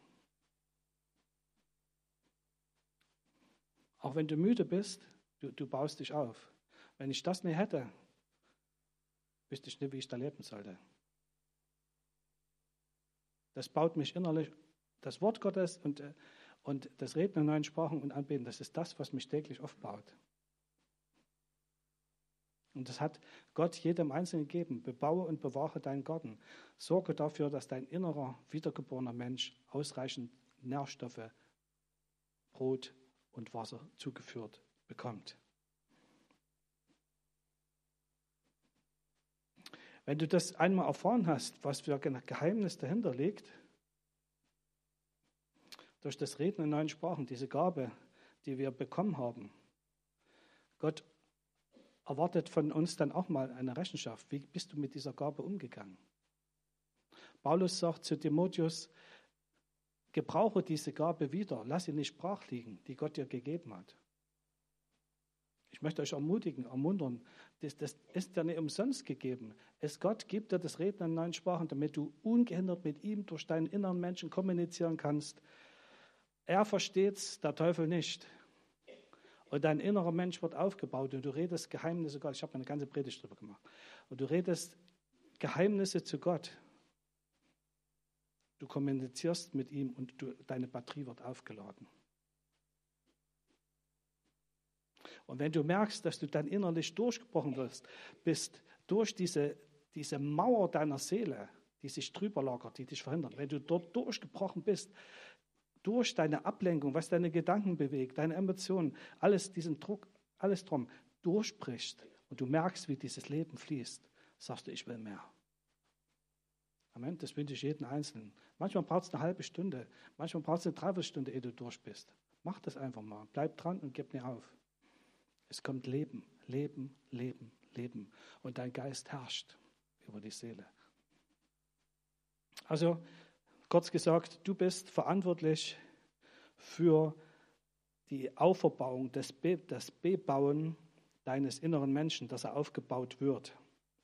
Auch wenn du müde bist, du, du baust dich auf. Wenn ich das nicht hätte, wüsste ich nicht, wie ich da leben sollte. Das baut mich innerlich, das Wort Gottes und, und das Reden in neuen Sprachen und Anbeten, das ist das, was mich täglich aufbaut. Und das hat Gott jedem Einzelnen gegeben. Bebaue und bewahre deinen Garten. Sorge dafür, dass dein innerer, wiedergeborener Mensch ausreichend Nährstoffe, Brot und Wasser zugeführt bekommt. Wenn du das einmal erfahren hast, was für ein Geheimnis dahinter liegt, durch das Reden in neuen Sprachen, diese Gabe, die wir bekommen haben, Gott erwartet von uns dann auch mal eine Rechenschaft. Wie bist du mit dieser Gabe umgegangen? Paulus sagt zu Timotheus, gebrauche diese Gabe wieder, lass sie nicht brach liegen, die Gott dir gegeben hat. Ich möchte euch ermutigen, ermuntern, das, das ist ja nicht umsonst gegeben. Es Gott gibt dir das Reden in neuen Sprachen, damit du ungehindert mit ihm durch deinen inneren Menschen kommunizieren kannst. Er versteht's, der Teufel nicht. Und dein innerer Mensch wird aufgebaut und du redest Geheimnisse Gott. Ich habe eine ganze Predigt darüber gemacht. Und du redest Geheimnisse zu Gott. Du kommunizierst mit ihm und du, deine Batterie wird aufgeladen. Und wenn du merkst, dass du dann innerlich durchgebrochen wirst, bist durch diese, diese Mauer deiner Seele, die sich drüber lagert, die dich verhindern, wenn du dort durchgebrochen bist, durch deine Ablenkung, was deine Gedanken bewegt, deine Emotionen, alles diesen Druck, alles drum durchbricht und du merkst, wie dieses Leben fließt, sagst du, ich will mehr. Amen, das wünsche ich jedem Einzelnen. Manchmal braucht es eine halbe Stunde, manchmal braucht es eine Dreiviertelstunde, ehe du durch bist. Mach das einfach mal, bleib dran und gib nicht auf. Es kommt Leben, Leben, Leben, Leben und dein Geist herrscht über die Seele. Also, kurz gesagt, du bist verantwortlich für die Auferbauung, das, Be- das Bebauen deines inneren Menschen, dass er aufgebaut wird.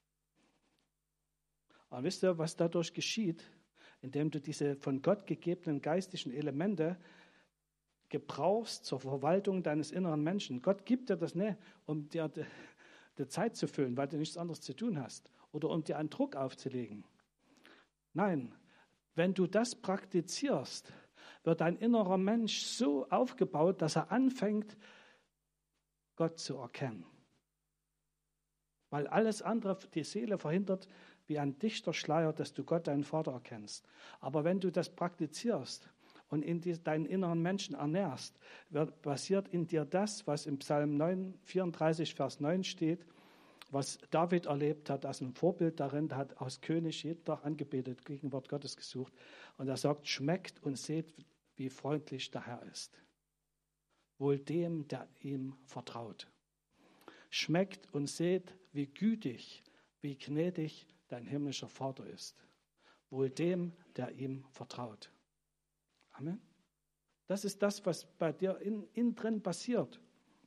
Und wisst ihr, was dadurch geschieht? Indem du diese von Gott gegebenen geistigen Elemente gebrauchst zur Verwaltung deines inneren Menschen. Gott gibt dir das nicht, um dir die, die Zeit zu füllen, weil du nichts anderes zu tun hast oder um dir einen Druck aufzulegen. Nein, wenn du das praktizierst, wird dein innerer Mensch so aufgebaut, dass er anfängt, Gott zu erkennen. Weil alles andere die Seele verhindert, wie ein dichter Schleier, dass du Gott, deinen Vater, erkennst. Aber wenn du das praktizierst und in die, deinen inneren Menschen ernährst, wird, passiert in dir das, was im Psalm neun, vierunddreißig, Vers neun steht, was David erlebt hat, als ein Vorbild darin, der hat als König jeden Tag angebetet, Gegenwart Gottes gesucht. Und er sagt, schmeckt und seht, wie freundlich der Herr ist. Wohl dem, der ihm vertraut. Schmeckt und seht, wie gütig, wie gnädig dein himmlischer Vater ist. Wohl dem, der ihm vertraut. Amen. Das ist das, was bei dir innen in drin passiert.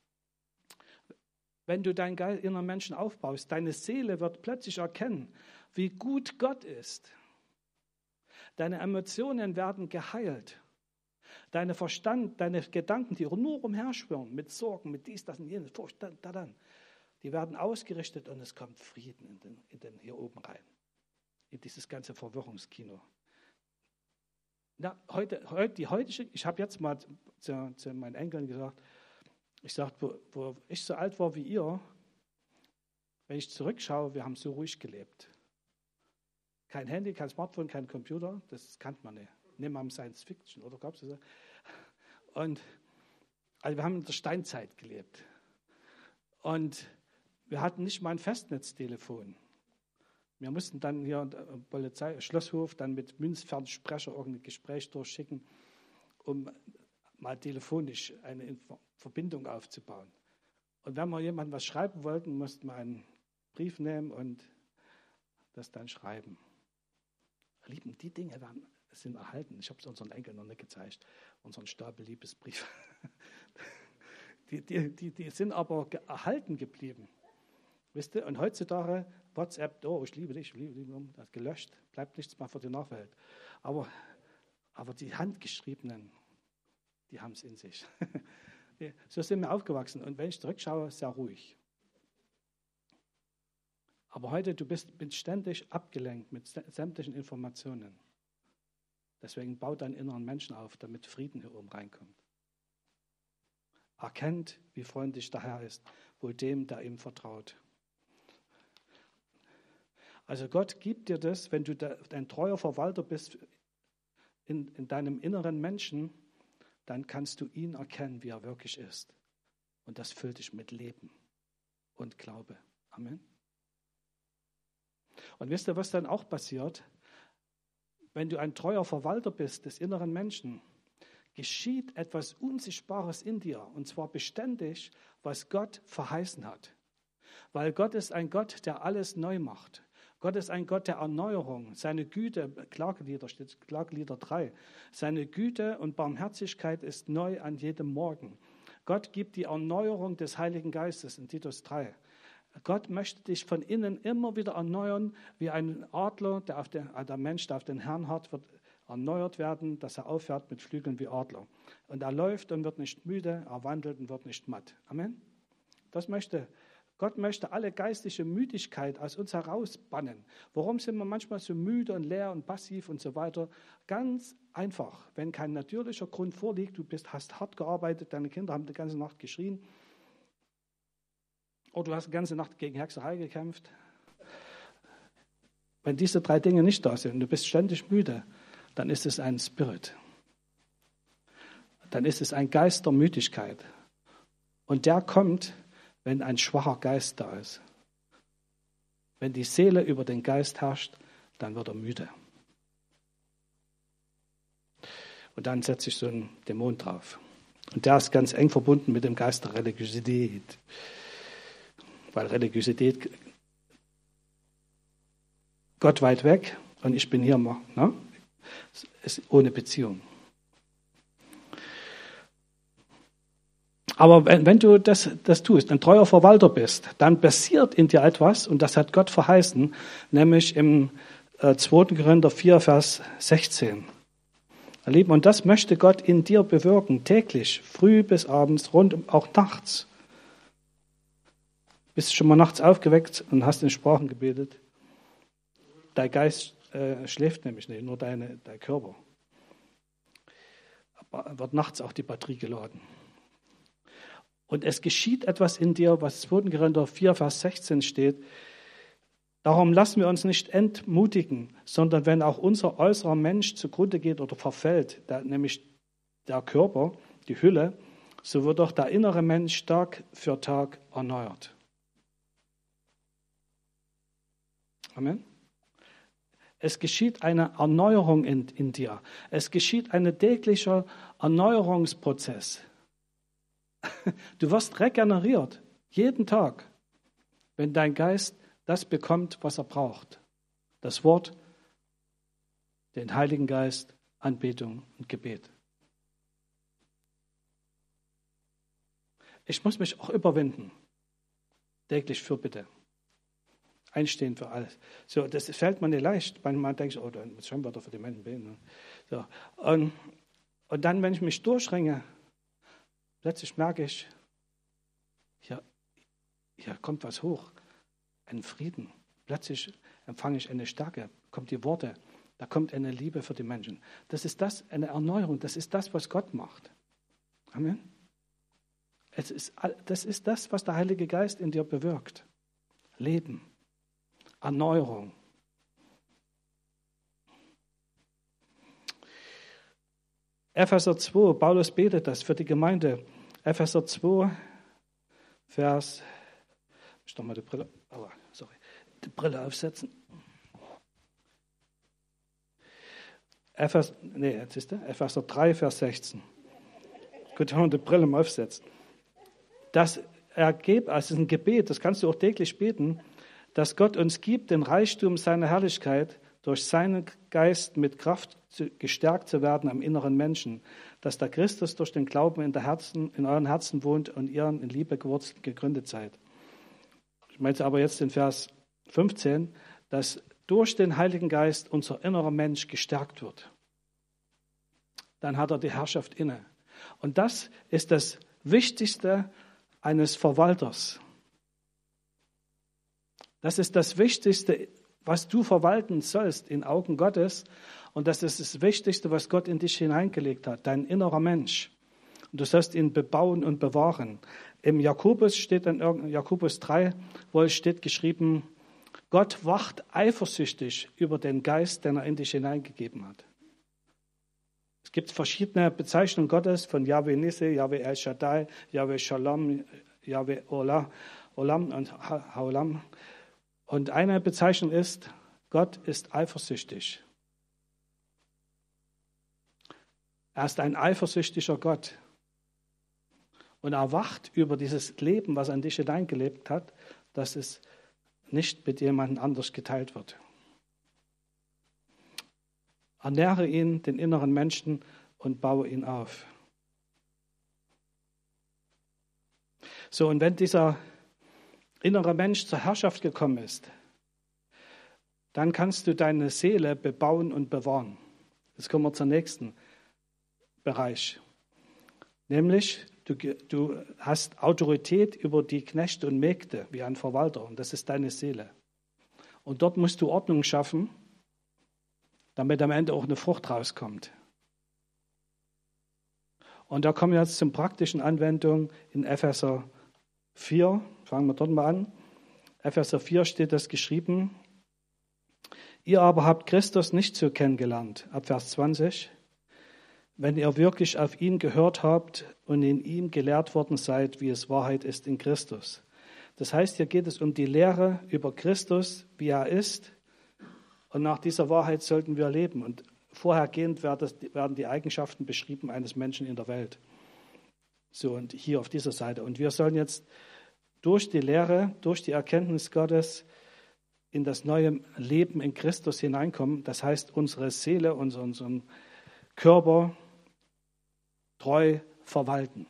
Wenn du deinen inneren Menschen aufbaust, deine Seele wird plötzlich erkennen, wie gut Gott ist. Deine Emotionen werden geheilt. Deine Verstand, deine Gedanken, die nur umherschwirren, mit Sorgen, mit dies, das und jenes, Furcht, da, da, dann, die werden ausgerichtet und es kommt Frieden in den, in den hier oben rein. In dieses ganze Verwirrungskino. Na, heute, heute, die heutige, ich habe jetzt mal zu, zu meinen Enkeln gesagt, ich sage, wo, wo ich so alt war wie ihr, wenn ich zurückschaue, wir haben so ruhig gelebt. Kein Handy, kein Smartphone, kein Computer, das kannte man nicht. Nehmen wir am Science Fiction, oder gab es das? Und also wir haben in der Steinzeit gelebt. Und wir hatten nicht mal ein Festnetztelefon. Wir mussten dann hier am Polizei, Schlosshof, dann mit Münzfernsprecher irgendein Gespräch durchschicken, um mal telefonisch eine Verbindung aufzubauen. Und wenn wir jemandem was schreiben wollten, mussten wir einen Brief nehmen und das dann schreiben. Lieben, die Dinge werden, sind erhalten. Ich habe es unseren Enkeln noch nicht gezeigt, unseren Stapel Liebesbrief. Die, die, die, die sind aber erhalten geblieben. Wisst ihr? Und heutzutage WhatsApp, oh, ich liebe dich, ich liebe dich, das ist gelöscht, bleibt nichts mehr für die Nachwelt. Aber, aber die Handgeschriebenen, die haben es in sich. So sind wir aufgewachsen. Und wenn ich zurückschaue, sehr ruhig. Aber heute, du bist, bist ständig abgelenkt mit sämtlichen Informationen. Deswegen bau deinen inneren Menschen auf, damit Frieden hier oben reinkommt. Erkennt, wie freundlich der Herr ist, wohl dem, der ihm vertraut. Also Gott gibt dir das, wenn du ein treuer Verwalter bist in, in deinem inneren Menschen, dann kannst du ihn erkennen, wie er wirklich ist. Und das füllt dich mit Leben und Glaube. Amen. Und wisst ihr, was dann auch passiert? Wenn du ein treuer Verwalter bist des inneren Menschen, geschieht etwas Unsichtbares in dir, und zwar beständig, was Gott verheißen hat. Weil Gott ist ein Gott, der alles neu macht. Gott ist ein Gott der Erneuerung. Seine Güte, Klagelieder steht, Klagelieder drei, seine Güte und Barmherzigkeit ist neu an jedem Morgen. Gott gibt die Erneuerung des Heiligen Geistes in Titus drei. Gott möchte dich von innen immer wieder erneuern, wie ein Adler, der, auf den, der Mensch, der auf den Herrn harrt, wird erneuert werden, dass er aufhört mit Flügeln wie Adler. Und er läuft und wird nicht müde, er wandelt und wird nicht matt. Amen. Das möchte Gott möchte alle geistliche Müdigkeit aus uns herausbannen. Warum sind wir manchmal so müde und leer und passiv und so weiter? Ganz einfach, wenn kein natürlicher Grund vorliegt, du bist, hast hart gearbeitet, deine Kinder haben die ganze Nacht geschrien Oh, du hast die ganze Nacht gegen Hexerei gekämpft. Wenn diese drei Dinge nicht da sind und du bist ständig müde, dann ist es ein Spirit. Dann ist es ein Geist der Müdigkeit. Und der kommt, wenn ein schwacher Geist da ist. Wenn die Seele über den Geist herrscht, dann wird er müde. Und dann setzt sich so ein Dämon drauf. Und der ist ganz eng verbunden mit dem Geist der Religiosität. Weil Religiosität, Gott weit weg und ich bin hier, ne? Ist ohne Beziehung. Aber wenn, wenn du das, das tust, ein treuer Verwalter bist, dann passiert in dir etwas, und das hat Gott verheißen, nämlich im äh, zweiten Korinther vier, Vers sechzehn. Ihr Lieben, und das möchte Gott in dir bewirken, täglich, früh bis abends, rund um, auch nachts. Bist du schon mal nachts aufgeweckt und hast in Sprachen gebetet? Dein Geist äh, schläft nämlich nicht, nur deine, dein Körper. Aber wird nachts auch die Batterie geladen. Und es geschieht etwas in dir, was zweiten Korinther vier, Vers sechzehn steht. Darum lassen wir uns nicht entmutigen, sondern wenn auch unser äußerer Mensch zugrunde geht oder verfällt, der, nämlich der Körper, die Hülle, so wird doch der innere Mensch Tag für Tag erneuert. Amen. Es geschieht eine Erneuerung in, in dir. Es geschieht ein täglicher Erneuerungsprozess. Du wirst regeneriert, jeden Tag, wenn dein Geist das bekommt, was er braucht. Das Wort, den Heiligen Geist, Anbetung und Gebet. Ich muss mich auch überwinden. Täglich Fürbitte. Einstehen für alles. So, das fällt mir nicht leicht. Manchmal denke ich, oh, dann muss ich schon wieder für die Menschen beten. So. Und, und dann, wenn ich mich durchringe, plötzlich merke ich, hier, hier kommt was hoch, ein Frieden. Plötzlich empfange ich eine Stärke, kommt die Worte, da kommt eine Liebe für die Menschen. Das ist das, eine Erneuerung, das ist das, was Gott macht. Amen. Es ist, das ist das, was der Heilige Geist in dir bewirkt. Leben, Erneuerung. Epheser zwei, Paulus betet das für die Gemeinde. Epheser zwei, Vers, ich doch mal die Brille, oh, sorry, die Brille aufsetzen. Epheser, nee, jetzt ist der, Epheser drei, Vers sechzehn. Gut, wenn wir die Brille mal aufsetzen. Das ergebt, also es ist ein Gebet, das kannst du auch täglich beten, dass Gott uns gibt, den Reichtum seiner Herrlichkeit, durch seinen Geist mit Kraft zu, gestärkt zu werden am inneren Menschen, dass der Christus durch den Glauben in, der Herzen, in euren Herzen wohnt und ihr in Liebe gewurzelt gegründet seid. Ich meine aber jetzt den Vers fünfzehn, dass durch den Heiligen Geist unser innerer Mensch gestärkt wird. Dann hat er die Herrschaft inne. Und das ist das Wichtigste eines Verwalters. Das ist das Wichtigste, was du verwalten sollst in Augen Gottes. Und das ist das Wichtigste, was Gott in dich hineingelegt hat, dein innerer Mensch. Und du sollst ihn bebauen und bewahren. Im Jakobus steht dann Jakobus drei, wo es steht geschrieben, Gott wacht eifersüchtig über den Geist, den er in dich hineingegeben hat. Es gibt verschiedene Bezeichnungen Gottes von Yahweh Nissi, Yahweh El Shaddai, Yahweh Shalom, Yahweh Olam und Haolam. Und eine Bezeichnung ist, Gott ist eifersüchtig. Er ist ein eifersüchtiger Gott. Und er wacht über dieses Leben, was er in dich hineingelebt hat, dass es nicht mit jemandem anders geteilt wird. Ernähre ihn, den inneren Menschen, und baue ihn auf. So, und wenn dieser innere Mensch zur Herrschaft gekommen ist, dann kannst du deine Seele bebauen und bewahren. Jetzt kommen wir zum nächsten Bereich. Nämlich, du, du hast Autorität über die Knechte und Mägde wie ein Verwalter, und das ist deine Seele. Und dort musst du Ordnung schaffen, damit am Ende auch eine Frucht rauskommt. Und da kommen wir jetzt zur praktischen Anwendung in Epheser vier, Fangen wir dort mal an. Epheser vier steht das geschrieben. Ihr aber habt Christus nicht so kennengelernt, ab Vers zwanzig, wenn ihr wirklich auf ihn gehört habt und in ihm gelehrt worden seid, wie es Wahrheit ist in Christus. Das heißt, hier geht es um die Lehre über Christus, wie er ist. Und nach dieser Wahrheit sollten wir leben. Und vorhergehend werden die Eigenschaften beschrieben eines Menschen in der Welt. So, und hier auf dieser Seite. Und wir sollen jetzt durch die Lehre, durch die Erkenntnis Gottes in das neue Leben in Christus hineinkommen. Das heißt, unsere Seele, unseren Körper treu verwalten.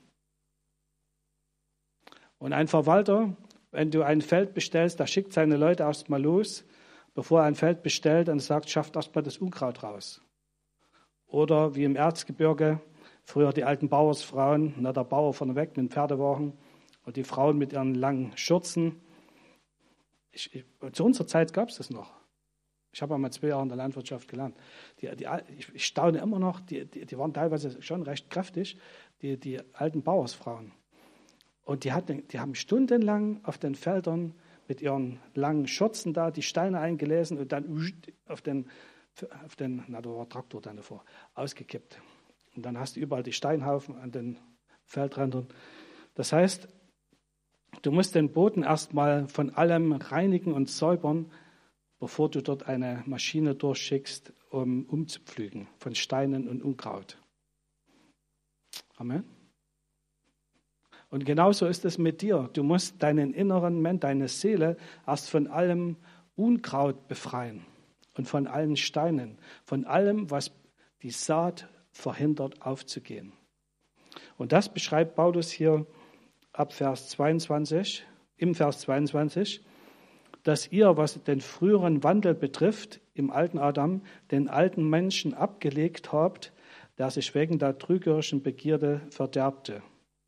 Und ein Verwalter, wenn du ein Feld bestellst, der schickt seine Leute erstmal los, bevor er ein Feld bestellt und sagt, schafft erstmal das Unkraut raus. Oder wie im Erzgebirge, früher die alten Bauersfrauen, na, der Bauer vorneweg mit dem Pferdewagen und die Frauen mit ihren langen Schürzen. Ich, ich, zu unserer Zeit gab es das noch. Ich habe einmal zwei Jahre in der Landwirtschaft gelernt. Die, die, ich, ich staune immer noch, die, die, die waren teilweise schon recht kräftig, die, die alten Bauersfrauen. Und die, hatten, die haben stundenlang auf den Feldern mit ihren langen Schürzen da die Steine eingelesen und dann auf den, auf den na, da war Traktor dann davor, ausgekippt. Und dann hast du überall die Steinhaufen an den Feldrändern. Das heißt, du musst den Boden erstmal von allem reinigen und säubern, bevor du dort eine Maschine durchschickst, um umzupflügen von Steinen und Unkraut. Amen. Und genauso ist es mit dir. Du musst deinen inneren Mensch, deine Seele erst von allem Unkraut befreien und von allen Steinen, von allem, was die Saat verhindert, aufzugehen. Und das beschreibt Paulus hier ab Vers zweiundzwanzig, im Vers zweiundzwanzig, dass ihr, was den früheren Wandel betrifft, im alten Adam, den alten Menschen abgelegt habt, der sich wegen der trügerischen Begierde verderbte.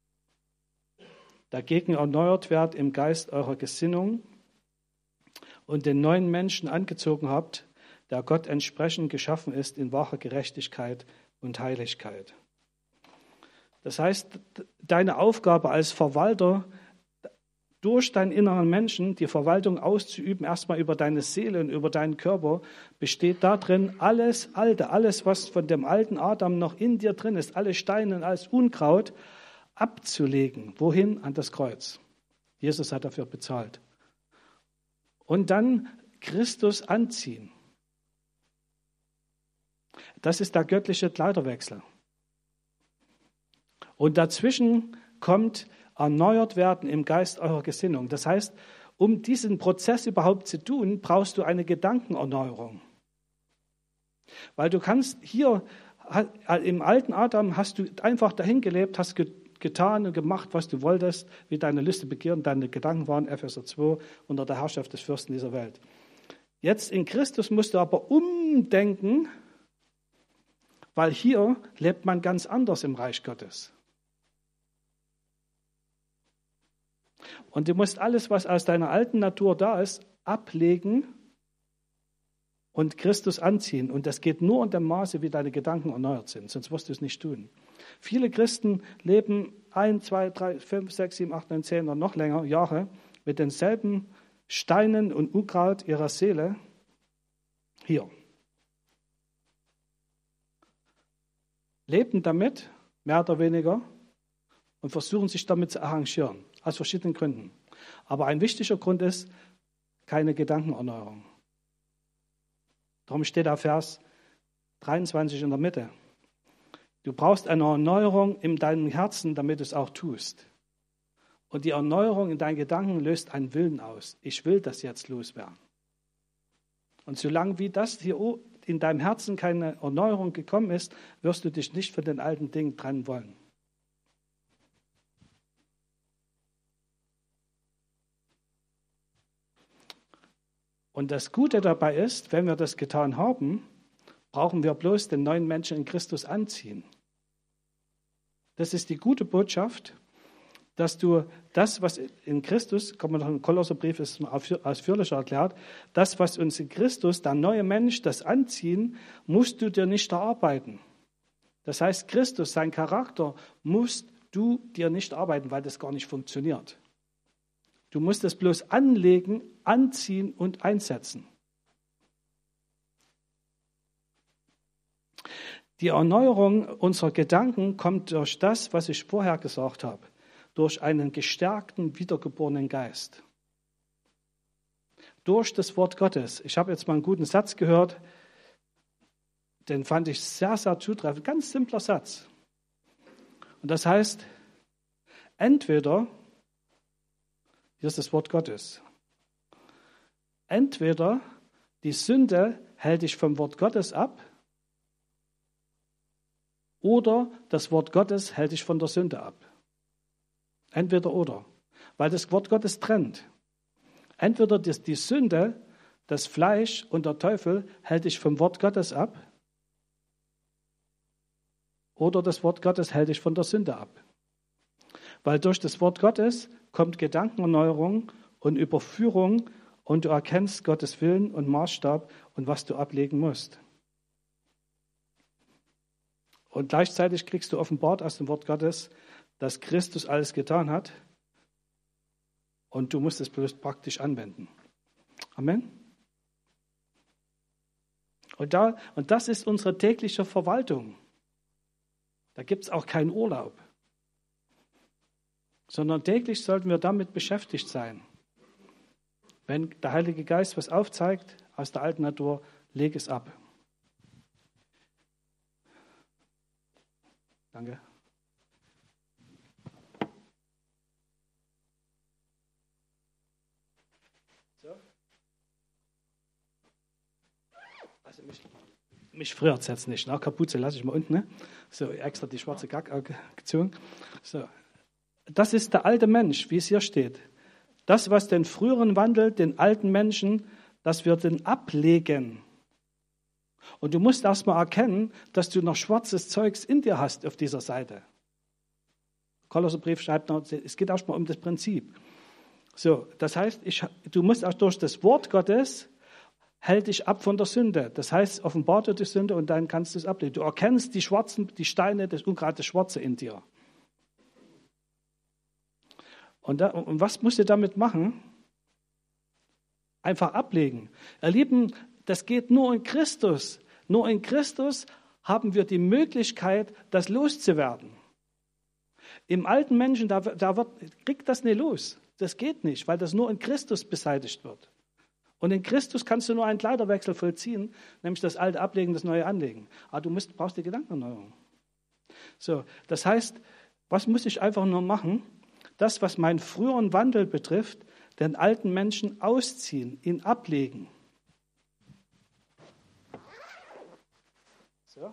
Dagegen erneuert werdet im Geist eurer Gesinnung und den neuen Menschen angezogen habt, der Gott entsprechend geschaffen ist in wahrer Gerechtigkeit und Heiligkeit. Das heißt, deine Aufgabe als Verwalter, durch deinen inneren Menschen die Verwaltung auszuüben, erstmal über deine Seele und über deinen Körper, besteht darin, alles Alte, alles, was von dem alten Adam noch in dir drin ist, alle Steine und alles Unkraut, abzulegen. Wohin? An das Kreuz. Jesus hat dafür bezahlt. Und dann Christus anziehen. Das ist der göttliche Kleiderwechsel. Und dazwischen kommt erneuert werden im Geist eurer Gesinnung. Das heißt, um diesen Prozess überhaupt zu tun, brauchst du eine Gedankenerneuerung. Weil du kannst hier, im alten Adam hast du einfach dahin gelebt, hast getan und gemacht, was du wolltest, wie deine Lüste begehren, deine Gedanken waren, Epheser zwei, unter der Herrschaft des Fürsten dieser Welt. Jetzt in Christus musst du aber umdenken, weil hier lebt man ganz anders im Reich Gottes. Und du musst alles, was aus deiner alten Natur da ist, ablegen und Christus anziehen. Und das geht nur in dem Maße, wie deine Gedanken erneuert sind. Sonst wirst du es nicht tun. Viele Christen leben ein, zwei, drei, fünf, sechs, sieben, acht, neun, zehn oder noch länger Jahre mit denselben Steinen und Unkraut ihrer Seele hier. Leben damit, mehr oder weniger, und versuchen sich damit zu arrangieren. Aus verschiedenen Gründen. Aber ein wichtiger Grund ist, keine Gedankenerneuerung. Darum steht der Vers dreiundzwanzig in der Mitte. Du brauchst eine Erneuerung in deinem Herzen, damit du es auch tust. Und die Erneuerung in deinen Gedanken löst einen Willen aus. Ich will das jetzt loswerden. Und solange wie das hier in deinem Herzen keine Erneuerung gekommen ist, wirst du dich nicht von den alten Dingen trennen wollen. Und das Gute dabei ist, wenn wir das getan haben, brauchen wir bloß den neuen Menschen in Christus anziehen. Das ist die gute Botschaft, dass du das, was in Christus, kommt man noch im Kolosserbrief, ist ausführlicher erklärt, das, was uns in Christus, der neue Mensch, das Anziehen, musst du dir nicht erarbeiten. Das heißt, Christus, sein Charakter, musst du dir nicht arbeiten, weil das gar nicht funktioniert. Du musst es bloß anlegen, anziehen und einsetzen. Die Erneuerung unserer Gedanken kommt durch das, was ich vorher gesagt habe, durch einen gestärkten, wiedergeborenen Geist. Durch das Wort Gottes. Ich habe jetzt mal einen guten Satz gehört, den fand ich sehr, sehr zutreffend. Ganz simpler Satz. Und das heißt, entweder, hier ist das Wort Gottes, entweder die Sünde hält dich vom Wort Gottes ab, oder das Wort Gottes hält dich von der Sünde ab. Entweder oder. Weil das Wort Gottes trennt. Entweder die, die Sünde, das Fleisch und der Teufel hält dich vom Wort Gottes ab, oder das Wort Gottes hält dich von der Sünde ab. Weil durch das Wort Gottes kommt Gedankenerneuerung und Überführung und du erkennst Gottes Willen und Maßstab und was du ablegen musst. Und gleichzeitig kriegst du offenbart aus dem Wort Gottes, dass Christus alles getan hat und du musst es bloß praktisch anwenden. Amen. Und, da, und das ist unsere tägliche Verwaltung. Da gibt es auch keinen Urlaub, sondern täglich sollten wir damit beschäftigt sein. Wenn der Heilige Geist was aufzeigt aus der alten Natur, leg es ab. Danke. So. Also mich, mich friert es jetzt nicht. Ne? Kapuze lasse ich mal unten. Ne? So, extra die schwarze Gack gezogen. So. Das ist der alte Mensch, wie es hier steht. Das, was den früheren Wandel, den alten Menschen, dass wir den ablegen. Und du musst erstmal erkennen, dass du noch schwarzes Zeugs in dir hast auf dieser Seite. Kolosserbrief schreibt noch, es geht erstmal um das Prinzip. So, das heißt, ich, du musst auch durch das Wort Gottes hält dich ab von der Sünde. Das heißt, offenbart dir die Sünde und dann kannst du es ablegen. Du erkennst die schwarzen, die Steine, das Unkraut, das Schwarze in dir. Und, da, und was musst du damit machen? Einfach ablegen. Ihr Lieben, das geht nur in Christus. Nur in Christus haben wir die Möglichkeit, das loszuwerden. Im alten Menschen, da, da wird, kriegt das nicht los. Das geht nicht, weil das nur in Christus beseitigt wird. Und in Christus kannst du nur einen Kleiderwechsel vollziehen, nämlich das Alte ablegen, das Neue anlegen. Aber du musst, brauchst die Gedankenerneuerung. So, das heißt, was muss ich einfach nur machen? Das, was meinen früheren Wandel betrifft, den alten Menschen ausziehen, ihn ablegen. So.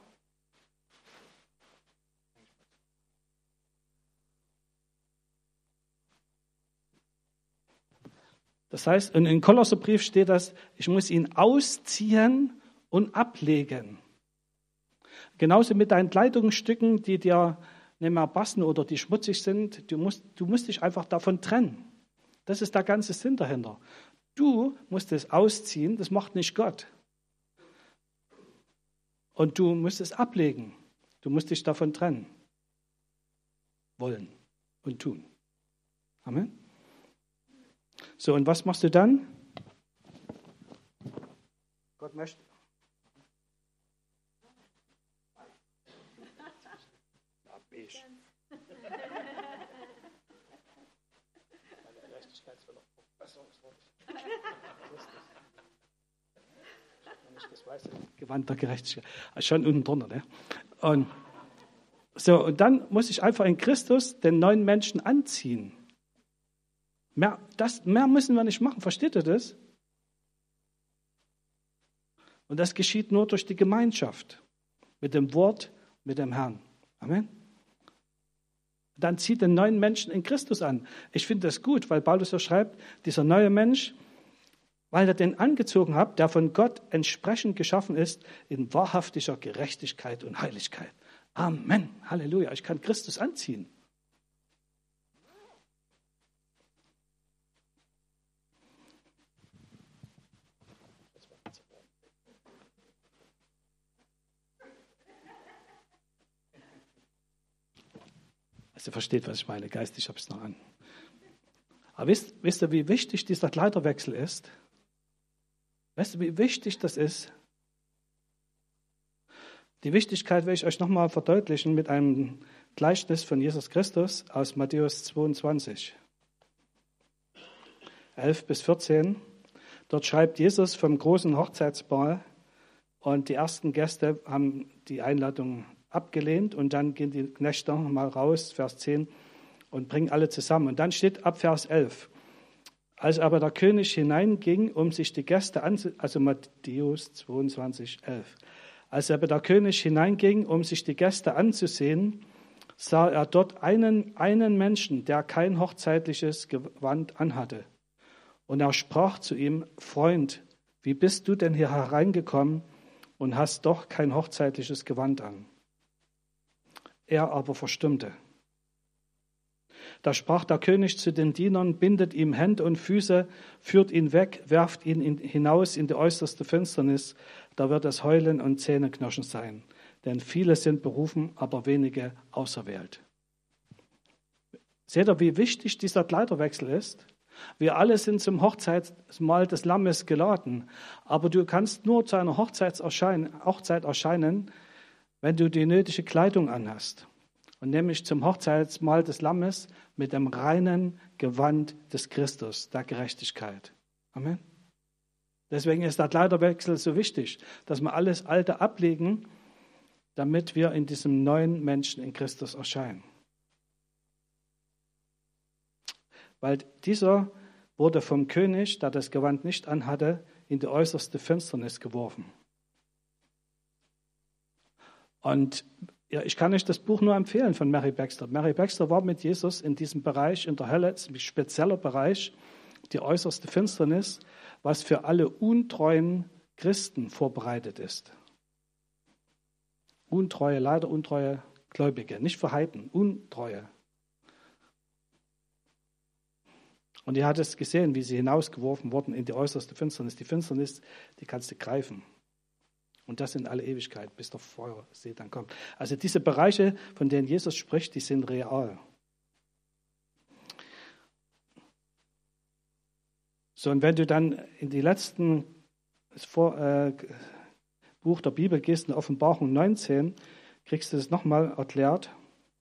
Das heißt, in Kolosserbrief steht das, ich muss ihn ausziehen und ablegen. Genauso mit deinen Kleidungsstücken, die dir nicht mehr passen oder die schmutzig sind, du musst, du musst dich einfach davon trennen. Das ist der ganze Sinn dahinter. Du musst es ausziehen, das macht nicht Gott. Und du musst es ablegen. Du musst dich davon trennen. Wollen und tun. Amen. So, und was machst du dann? Gott möchte. Ja, beige. Das weiße Gewand der Gerechtigkeit. Schon unten drunter. Ne? Und, so, und dann muss ich einfach in Christus den neuen Menschen anziehen. Mehr, das, mehr müssen wir nicht machen. Versteht ihr das? Und das geschieht nur durch die Gemeinschaft mit dem Wort, mit dem Herrn. Amen. Dann zieht den neuen Menschen in Christus an. Ich finde das gut, weil Paulus so schreibt, dieser neue Mensch, weil er den angezogen hat, der von Gott entsprechend geschaffen ist, in wahrhaftiger Gerechtigkeit und Heiligkeit. Amen. Halleluja. Ich kann Christus anziehen. Also versteht, was ich meine. Geistig habe ich es noch an. Aber wisst, wisst ihr, wie wichtig dieser Kleiderwechsel ist? Weißt du, wie wichtig das ist? Die Wichtigkeit will ich euch nochmal verdeutlichen mit einem Gleichnis von Jesus Christus aus Matthäus zweiundzwanzig, elf bis vierzehn. Dort schreibt Jesus vom großen Hochzeitsball und die ersten Gäste haben die Einladung abgelehnt und dann gehen die Knechte mal raus, Vers zehn, und bringen alle zusammen. Und dann steht ab Vers elf, als aber der König hineinging, um sich die Gäste anzusehen, also Matthäus zweiundzwanzig, elf, als aber der König hineinging, um sich die Gäste anzusehen, sah er dort einen, einen Menschen, der kein hochzeitliches Gewand anhatte. Und er sprach zu ihm: Freund, wie bist du denn hier hereingekommen und hast doch kein hochzeitliches Gewand an? Er aber verstummte. Da sprach der König zu den Dienern: Bindet ihm Hände und Füße, führt ihn weg, werft ihn in, hinaus in die äußerste Finsternis, da wird es Heulen und Zähneknirschen sein. Denn viele sind berufen, aber wenige auserwählt. Seht ihr, wie wichtig dieser Kleiderwechsel ist? Wir alle sind zum Hochzeitsmahl des Lammes geladen, aber du kannst nur zu einer Hochzeit erscheinen, wenn du die nötige Kleidung anhast. Und nämlich zum Hochzeitsmahl des Lammes mit dem reinen Gewand des Christus, der Gerechtigkeit. Amen. Deswegen ist der Kleiderwechsel so wichtig, dass wir alles Alte ablegen, damit wir in diesem neuen Menschen in Christus erscheinen. Weil dieser wurde vom König, der das Gewand nicht anhatte, in die äußerste Finsternis geworfen. Und ja, ich kann euch das Buch nur empfehlen von Mary Baxter. Mary Baxter war mit Jesus in diesem Bereich, in der Hölle, ein spezieller Bereich, die äußerste Finsternis, was für alle untreuen Christen vorbereitet ist. Untreue, leider untreue Gläubige, nicht für Heiden, untreue. Und ihr habt es gesehen, wie sie hinausgeworfen wurden in die äußerste Finsternis. Die Finsternis, die kannst du greifen. Und das in alle Ewigkeit, bis der Feuersee dann kommt. Also diese Bereiche, von denen Jesus spricht, die sind real. So, und wenn du dann in die letzten das Vor, äh, Buch der Bibel gehst, in Offenbarung neunzehn, kriegst du es nochmal erklärt,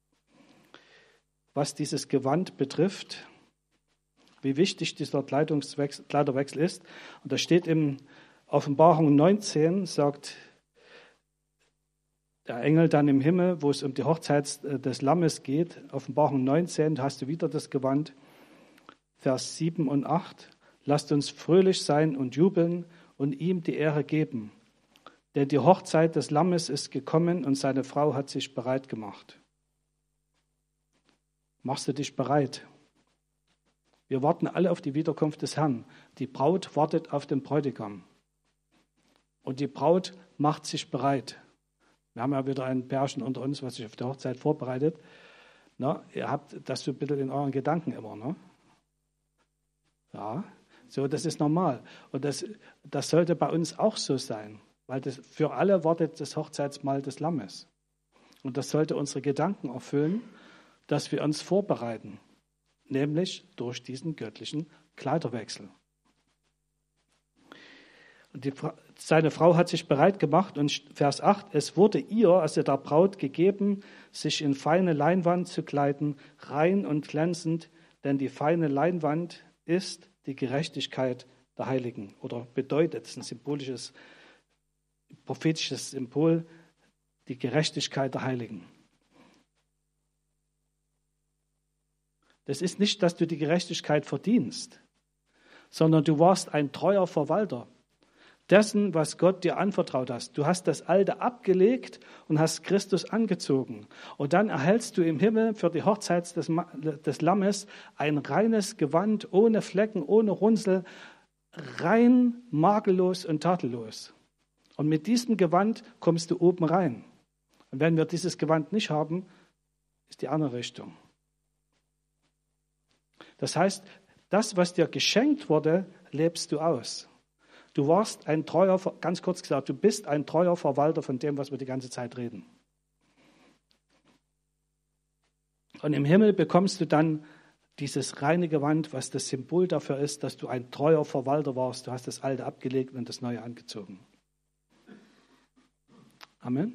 was dieses Gewand betrifft, wie wichtig dieser Kleiderwechsel ist. Und da steht in Offenbarung neunzehn, sagt der Engel dann im Himmel, wo es um die Hochzeit des Lammes geht, Offenbarung neunzehn, da hast du wieder das Gewand, Vers sieben und acht. Lasst uns fröhlich sein und jubeln und ihm die Ehre geben. Denn die Hochzeit des Lammes ist gekommen und seine Frau hat sich bereit gemacht. Machst du dich bereit? Wir warten alle auf die Wiederkunft des Herrn. Die Braut wartet auf den Bräutigam. Und die Braut macht sich bereit. Wir haben ja wieder ein Pärchen unter uns, was sich auf die Hochzeit vorbereitet. Na, ihr habt das so ein bisschen in euren Gedanken immer, ne? Ja, so, das ist normal. Und das, das sollte bei uns auch so sein. Weil das, für alle wartet das Hochzeitsmahl des Lammes. Und das sollte unsere Gedanken erfüllen, dass wir uns vorbereiten. Nämlich durch diesen göttlichen Kleiderwechsel. Und die, seine Frau hat sich bereit gemacht und Vers acht, es wurde ihr, also der Braut, gegeben, sich in feine Leinwand zu kleiden, rein und glänzend, denn die feine Leinwand ist die Gerechtigkeit der Heiligen oder bedeutet, das ist ein symbolisches, prophetisches Symbol, die Gerechtigkeit der Heiligen. Das ist nicht, dass du die Gerechtigkeit verdienst, sondern du warst ein treuer Verwalter dessen, was Gott dir anvertraut hast. Du hast das Alte abgelegt und hast Christus angezogen. Und dann erhältst du im Himmel für die Hochzeit des, des Lammes ein reines Gewand, ohne Flecken, ohne Runzel, rein, makellos und tadellos. Und mit diesem Gewand kommst du oben rein. Und wenn wir dieses Gewand nicht haben, ist die andere Richtung. Das heißt, das, was dir geschenkt wurde, lebst du aus. Du warst ein treuer, ganz kurz gesagt, du bist ein treuer Verwalter von dem, was wir die ganze Zeit reden. Und im Himmel bekommst du dann Dieses reine Gewand, was das Symbol dafür ist, dass du ein treuer Verwalter warst. Du hast das Alte abgelegt und das Neue angezogen. Amen.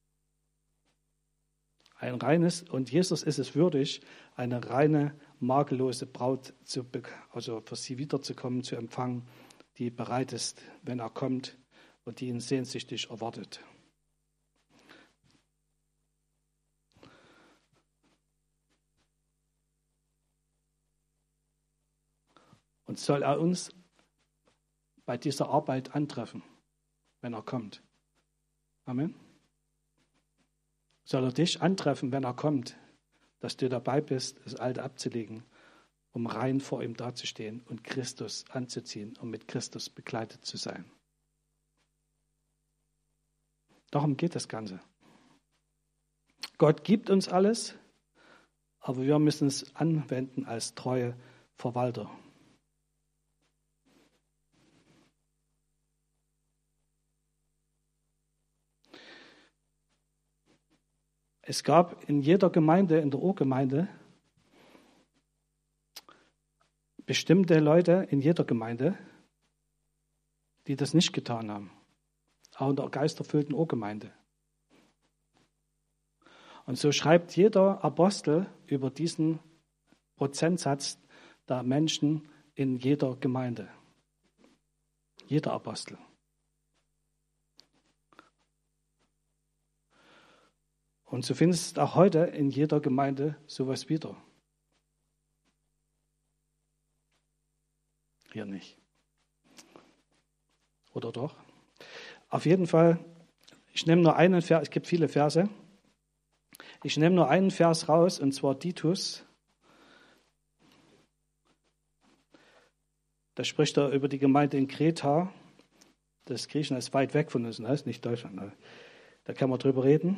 Ein reines, und Jesus ist es würdig, eine reine, makellose Braut zu, also für sie wiederzukommen, zu empfangen, die bereit ist, wenn er kommt und die ihn sehnsüchtig erwartet. Und soll er uns bei dieser Arbeit antreffen, wenn er kommt. Amen. Soll er dich antreffen, wenn er kommt, dass du dabei bist, das Alte abzulegen, um rein vor ihm dazustehen und Christus anzuziehen, um mit Christus begleitet zu sein. Darum geht das Ganze. Gott gibt uns alles, aber wir müssen es anwenden als treue Verwalter. Es gab in jeder Gemeinde, in der Urgemeinde, bestimmte Leute in jeder Gemeinde, die das nicht getan haben. Auch in der geisterfüllten Urgemeinde. Und so schreibt jeder Apostel über diesen Prozentsatz der Menschen in jeder Gemeinde. Jeder Apostel. Und so findest du auch heute in jeder Gemeinde sowas wieder. Hier nicht. Oder doch? Auf jeden Fall, ich nehme nur einen Vers, es gibt viele Verse. Ich nehme nur einen Vers raus, und zwar Titus. Da spricht er über die Gemeinde in Kreta. Das Griechenland ist weit weg von uns, das ist nicht Deutschland. Da kann man drüber reden.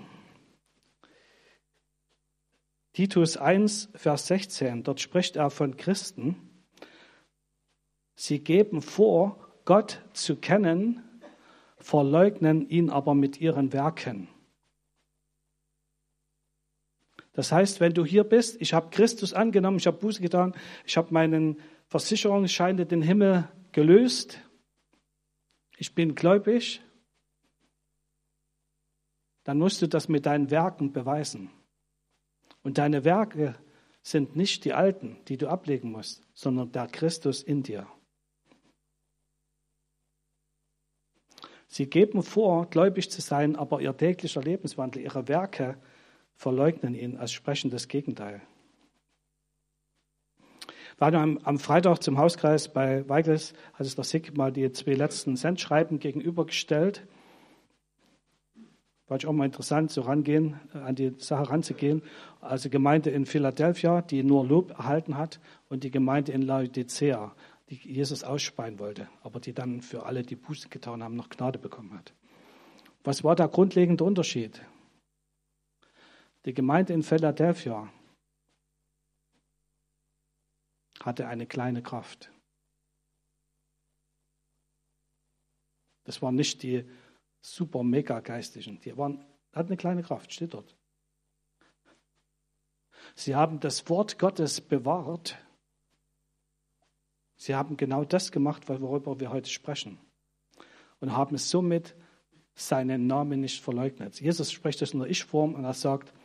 Titus eins, Vers sechzehn, dort spricht er von Christen. Sie geben vor, Gott zu kennen, verleugnen ihn aber mit ihren Werken. Das heißt, wenn du hier bist, ich habe Christus angenommen, ich habe Buße getan, ich habe meinen Versicherungsschein in den Himmel gelöst, ich bin gläubig, dann musst du das mit deinen Werken beweisen. Und deine Werke sind nicht die alten, die du ablegen musst, sondern der Christus in dir. Sie geben vor, gläubig zu sein, aber ihr täglicher Lebenswandel, ihre Werke verleugnen ihn als sprechendes Gegenteil. Wir waren am, am Freitag zum Hauskreis bei Weigels, hat es der Sick mal die zwei letzten Sendschreiben gegenübergestellt. War ich auch mal interessant, so rangehen, an die Sache ranzugehen. Also Gemeinde in Philadelphia, die nur Lob erhalten hat, und die Gemeinde in Laodicea, die Jesus ausspeien wollte, aber die dann für alle, die Buße getan haben, noch Gnade bekommen hat. Was war der grundlegende Unterschied? Die Gemeinde in Philadelphia hatte eine kleine Kraft. Das waren nicht die super mega Geistlichen, die waren, hatten eine kleine Kraft, steht dort. Sie haben das Wort Gottes bewahrt. Sie haben genau das gemacht, worüber wir heute sprechen. Und haben somit seinen Namen nicht verleugnet. Jesus spricht das in der Ich-Form und er sagt,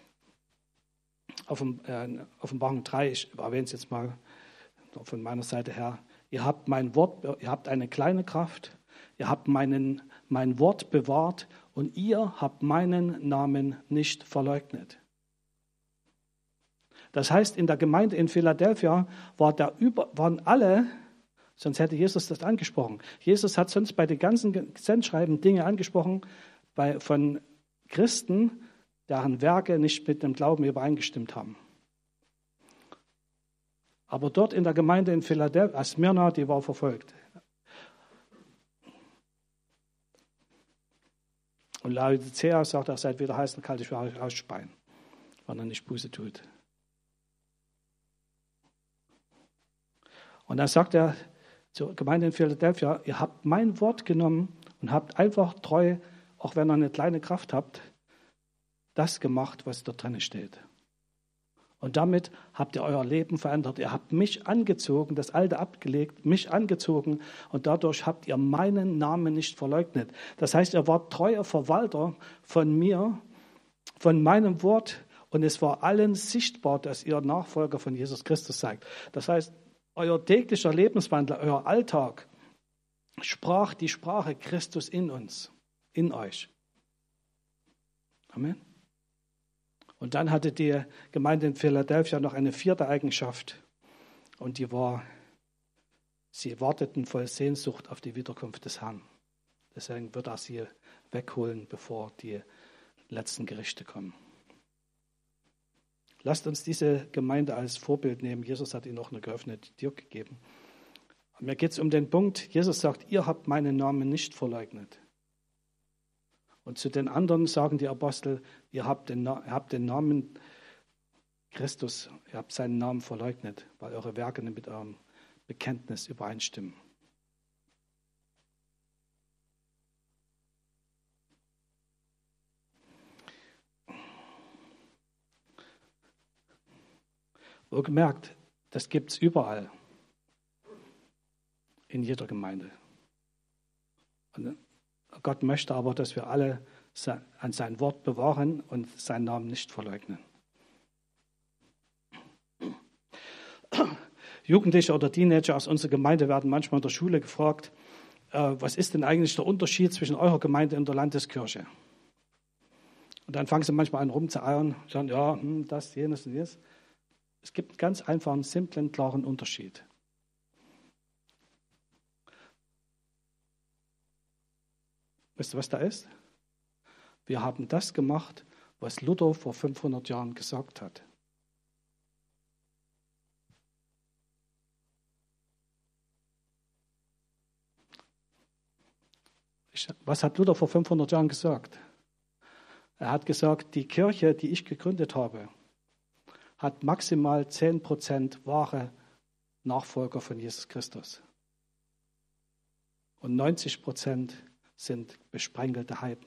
Offenbarung drei, ich erwähne es jetzt mal von meiner Seite her, ihr habt mein Wort, ihr habt eine kleine Kraft, ihr habt meinen, mein Wort bewahrt und ihr habt meinen Namen nicht verleugnet. Das heißt, in der Gemeinde in Philadelphia war der über, waren alle, sonst hätte Jesus das angesprochen. Jesus hat sonst bei den ganzen Sendschreiben Dinge angesprochen bei, von Christen, deren Werke nicht mit dem Glauben übereingestimmt haben. Aber dort in der Gemeinde in Philadelphia, Smyrna, die war verfolgt. Und Laodicea sagt, er seid wieder heiß und kalt, ich will euch ausspeien, wenn er nicht Buße tut. Und dann sagt er zur Gemeinde in Philadelphia, ihr habt mein Wort genommen und habt einfach treu, auch wenn ihr eine kleine Kraft habt, das gemacht, was da drin steht. Und damit habt ihr euer Leben verändert. Ihr habt mich angezogen, das Alte abgelegt, mich angezogen und dadurch habt ihr meinen Namen nicht verleugnet. Das heißt, ihr wart treuer Verwalter von mir, von meinem Wort und es war allen sichtbar, dass ihr Nachfolger von Jesus Christus seid. Das heißt, euer täglicher Lebenswandel, euer Alltag sprach die Sprache Christus in uns, in euch. Amen. Und dann hatte die Gemeinde in Philadelphia noch eine vierte Eigenschaft. Und die war, sie warteten voll Sehnsucht auf die Wiederkunft des Herrn. Deswegen wird er sie wegholen, bevor die letzten Gerichte kommen. Lasst uns diese Gemeinde als Vorbild nehmen. Jesus hat ihnen auch eine geöffnete Tür gegeben. Und mir geht es um den Punkt, Jesus sagt, ihr habt meinen Namen nicht verleugnet. Und zu den anderen sagen die Apostel, ihr habt den, ihr habt den Namen Christus, ihr habt seinen Namen verleugnet, weil eure Werke mit eurem Bekenntnis übereinstimmen. Wohlgemerkt, das gibt es überall, in jeder Gemeinde. Und Gott möchte aber, dass wir alle an sein Wort bewahren und seinen Namen nicht verleugnen. Jugendliche oder Teenager aus unserer Gemeinde werden manchmal in der Schule gefragt, äh, was ist denn eigentlich der Unterschied zwischen eurer Gemeinde und der Landeskirche? Und dann fangen sie manchmal an rumzueiern, sagen, ja, hm, das, jenes und jenes. Es gibt einen ganz einfachen, simplen, klaren Unterschied. Wisst ihr, was da ist? Wir haben das gemacht, was Luther vor fünfhundert Jahren gesagt hat. Ich, was hat Luther vor fünfhundert Jahren gesagt? Er hat gesagt, die Kirche, die ich gegründet habe, hat maximal zehn Prozent wahre Nachfolger von Jesus Christus. Und neunzig Prozent sind besprengelte Heiden.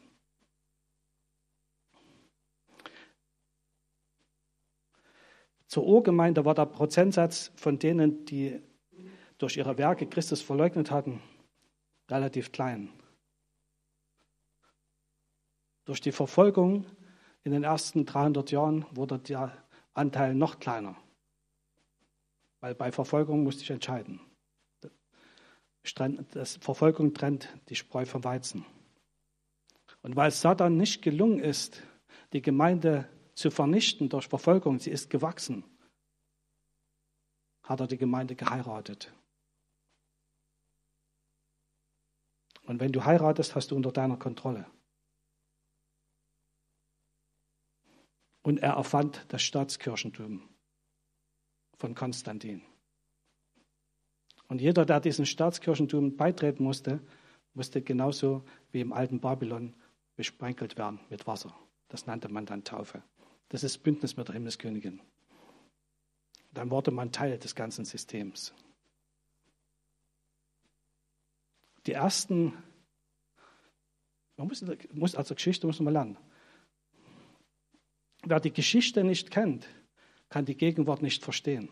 Zur Urgemeinde war der Prozentsatz von denen, die durch ihre Werke Christus verleugnet hatten, relativ klein. Durch die Verfolgung in den ersten dreihundert Jahren wurde der Anteil noch kleiner. Weil bei Verfolgung musste ich entscheiden. Das Verfolgung trennt die Spreu vom Weizen. Und weil Satan nicht gelungen ist, die Gemeinde zu vernichten durch Verfolgung, sie ist gewachsen, hat er die Gemeinde geheiratet. Und wenn du heiratest, hast du unter deiner Kontrolle. Und er erfand das Staatskirchentum von Konstantin. Und jeder, der diesem Staatskirchentum beitreten musste, musste genauso wie im alten Babylon besprenkelt werden mit Wasser. Das nannte man dann Taufe. Das ist Bündnis mit der Himmelskönigin. Dann wurde man Teil des ganzen Systems. Die ersten, man muss, muss also Geschichte muss man lernen. Wer die Geschichte nicht kennt, kann die Gegenwart nicht verstehen.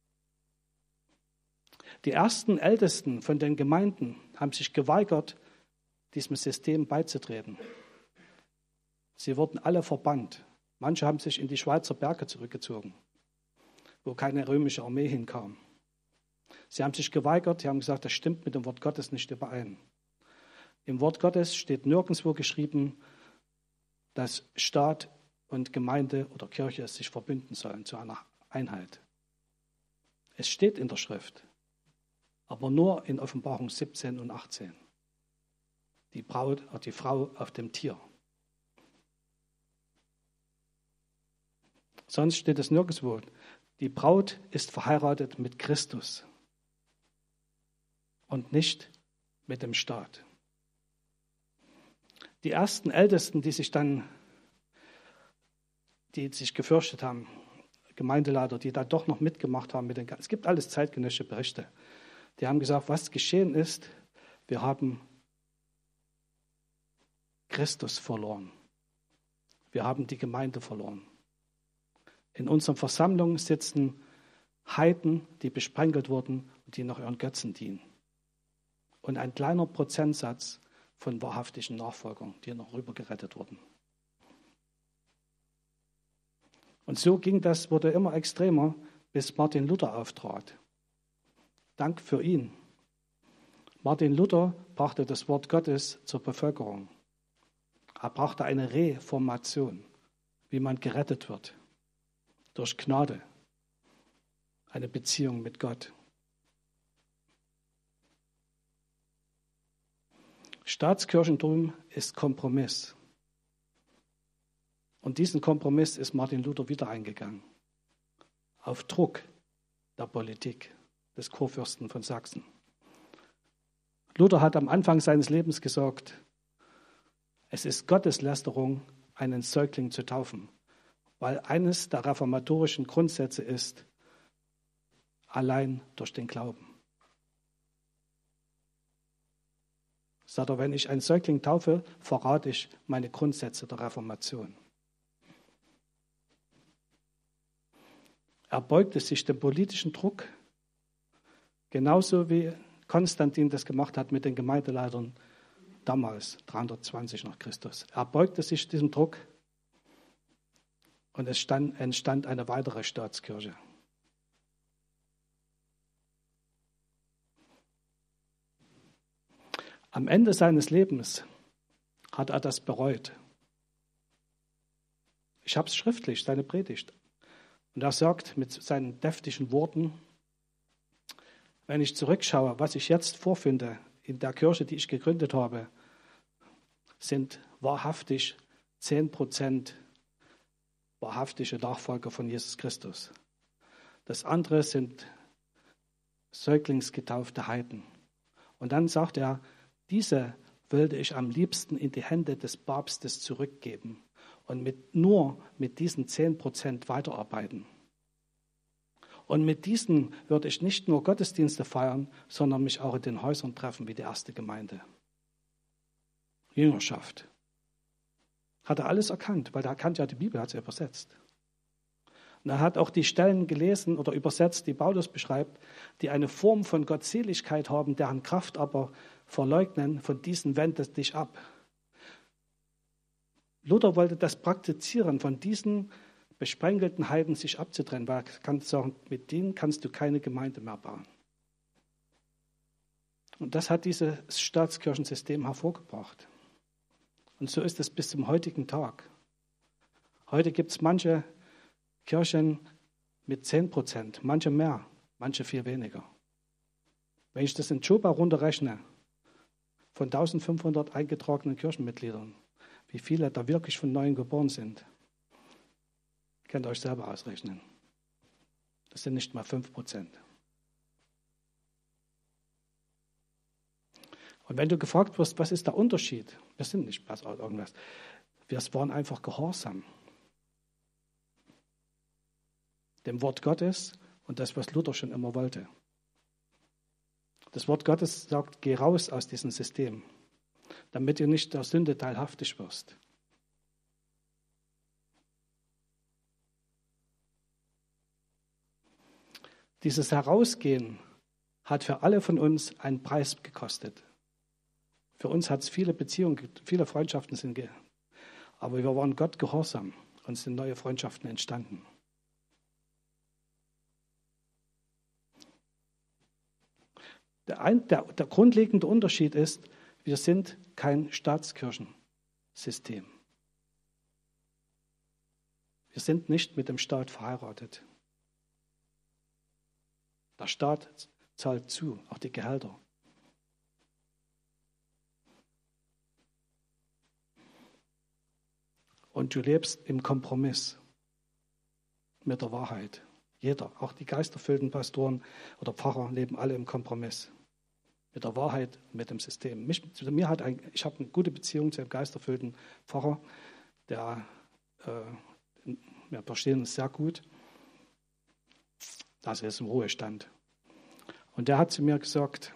Die ersten Ältesten von den Gemeinden haben sich geweigert, diesem System beizutreten. Sie wurden alle verbannt. Manche haben sich in die Schweizer Berge zurückgezogen, wo keine römische Armee hinkam. Sie haben sich geweigert, sie haben gesagt, das stimmt mit dem Wort Gottes nicht überein. Im Wort Gottes steht nirgendwo geschrieben, dass Staat und Gemeinde oder Kirche sich verbünden sollen zu einer Einheit. Es steht in der Schrift, aber nur in Offenbarung siebzehn und achtzehn. Die Braut, die Frau auf dem Tier. Sonst steht es nirgendwo. Die Braut ist verheiratet mit Christus und nicht mit dem Staat. Die ersten Ältesten, die sich dann, die sich gefürchtet haben, Gemeindeleiter, die da doch noch mitgemacht haben, mit den, es gibt alles zeitgenössische Berichte, die haben gesagt, was geschehen ist, wir haben Christus verloren. Wir haben die Gemeinde verloren. In unseren Versammlungen sitzen Heiden, die besprenkelt wurden und die noch ihren Götzen dienen. Und ein kleiner Prozentsatz von wahrhaftigen Nachfolgern, die noch rüber gerettet wurden. Und so ging das, wurde immer extremer, bis Martin Luther auftrat. Dank für ihn. Martin Luther brachte das Wort Gottes zur Bevölkerung. Er brachte eine Reformation, wie man gerettet wird. Durch Gnade. Eine Beziehung mit Gott. Staatskirchentum ist Kompromiss. Und diesen Kompromiss ist Martin Luther wieder eingegangen. Auf Druck der Politik des Kurfürsten von Sachsen. Luther hat am Anfang seines Lebens gesagt, es ist Gotteslästerung, einen Säugling zu taufen, weil eines der reformatorischen Grundsätze ist, allein durch den Glauben. Sagt er, wenn ich einen Säugling taufe, verrate ich meine Grundsätze der Reformation. Er beugte sich dem politischen Druck, genauso wie Konstantin das gemacht hat mit den Gemeindeleitern damals, dreihundertzwanzig nach Christus. Er beugte sich diesem Druck und es stand, entstand eine weitere Staatskirche. Am Ende seines Lebens hat er das bereut. Ich habe es schriftlich, seine Predigt. Und er sagt mit seinen deftigen Worten, wenn ich zurückschaue, was ich jetzt vorfinde in der Kirche, die ich gegründet habe, sind wahrhaftig zehn Prozent wahrhaftige Nachfolger von Jesus Christus. Das andere sind säuglingsgetaufte Heiden. Und dann sagt er, diese würde ich am liebsten in die Hände des Papstes zurückgeben und mit, nur mit diesen zehn Prozent weiterarbeiten. Und mit diesen würde ich nicht nur Gottesdienste feiern, sondern mich auch in den Häusern treffen, wie die erste Gemeinde. Jüngerschaft. Hat er alles erkannt, weil er kannte ja die Bibel, hat sie übersetzt. Und er hat auch die Stellen gelesen oder übersetzt, die Paulus beschreibt, die eine Form von Gottseligkeit haben, deren Kraft aber verleugnen, von diesen wendest dich ab. Luther wollte das praktizieren, von diesen besprenkelten Heiden sich abzutrennen, weil er kann sagen, mit denen kannst du keine Gemeinde mehr bauen. Und das hat dieses Staatskirchensystem hervorgebracht. Und so ist es bis zum heutigen Tag. Heute gibt es manche Kirchen mit zehn Prozent, manche mehr, manche viel weniger. Wenn ich das in Juba runterrechne, von eintausendfünfhundert eingetragenen Kirchenmitgliedern, wie viele da wirklich von Neuem geboren sind, könnt ihr euch selber ausrechnen. Das sind nicht mal fünf Prozent. Und wenn du gefragt wirst, was ist der Unterschied? Wir sind nicht besser als irgendwas. Wir waren einfach gehorsam dem Wort Gottes und das, was Luther schon immer wollte. Das Wort Gottes sagt, geh raus aus diesem System, damit du nicht der Sünde teilhaftig wirst. Dieses Herausgehen hat für alle von uns einen Preis gekostet. Für uns hat es viele Beziehungen, viele Freundschaften sind, ge- aber wir waren Gott gehorsam und es sind neue Freundschaften entstanden. Der, ein, der, der grundlegende Unterschied ist, wir sind kein Staatskirchensystem. Wir sind nicht mit dem Staat verheiratet. Der Staat zahlt zu, auch die Gehälter. Und du lebst im Kompromiss mit der Wahrheit. Jeder, auch die geisterfüllten Pastoren oder Pfarrer leben alle im Kompromiss. Mit der Wahrheit, mit dem System. Mich, mir hat ein, ich habe eine gute Beziehung zu einem geisterfüllten Pfarrer, der, äh, wir verstehen uns sehr gut. Das ist im Ruhestand. Und der hat zu mir gesagt,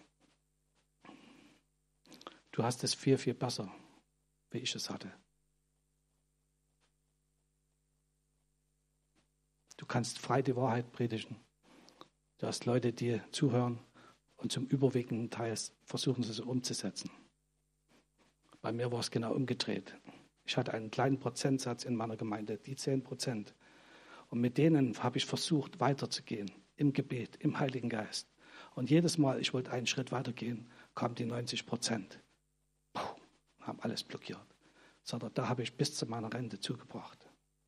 du hast es viel, viel besser, wie ich es hatte. Du kannst frei die Wahrheit predigen. Du hast Leute, die zuhören und zum überwiegenden Teil versuchen sie es umzusetzen. Bei mir war es genau umgedreht. Ich hatte einen kleinen Prozentsatz in meiner Gemeinde, die zehn Prozent. Und mit denen habe ich versucht, weiterzugehen, im Gebet, im Heiligen Geist. Und jedes Mal, ich wollte einen Schritt weitergehen, kamen die neunzig Prozent. Puh, haben alles blockiert. Sondern da habe ich bis zu meiner Rente zugebracht.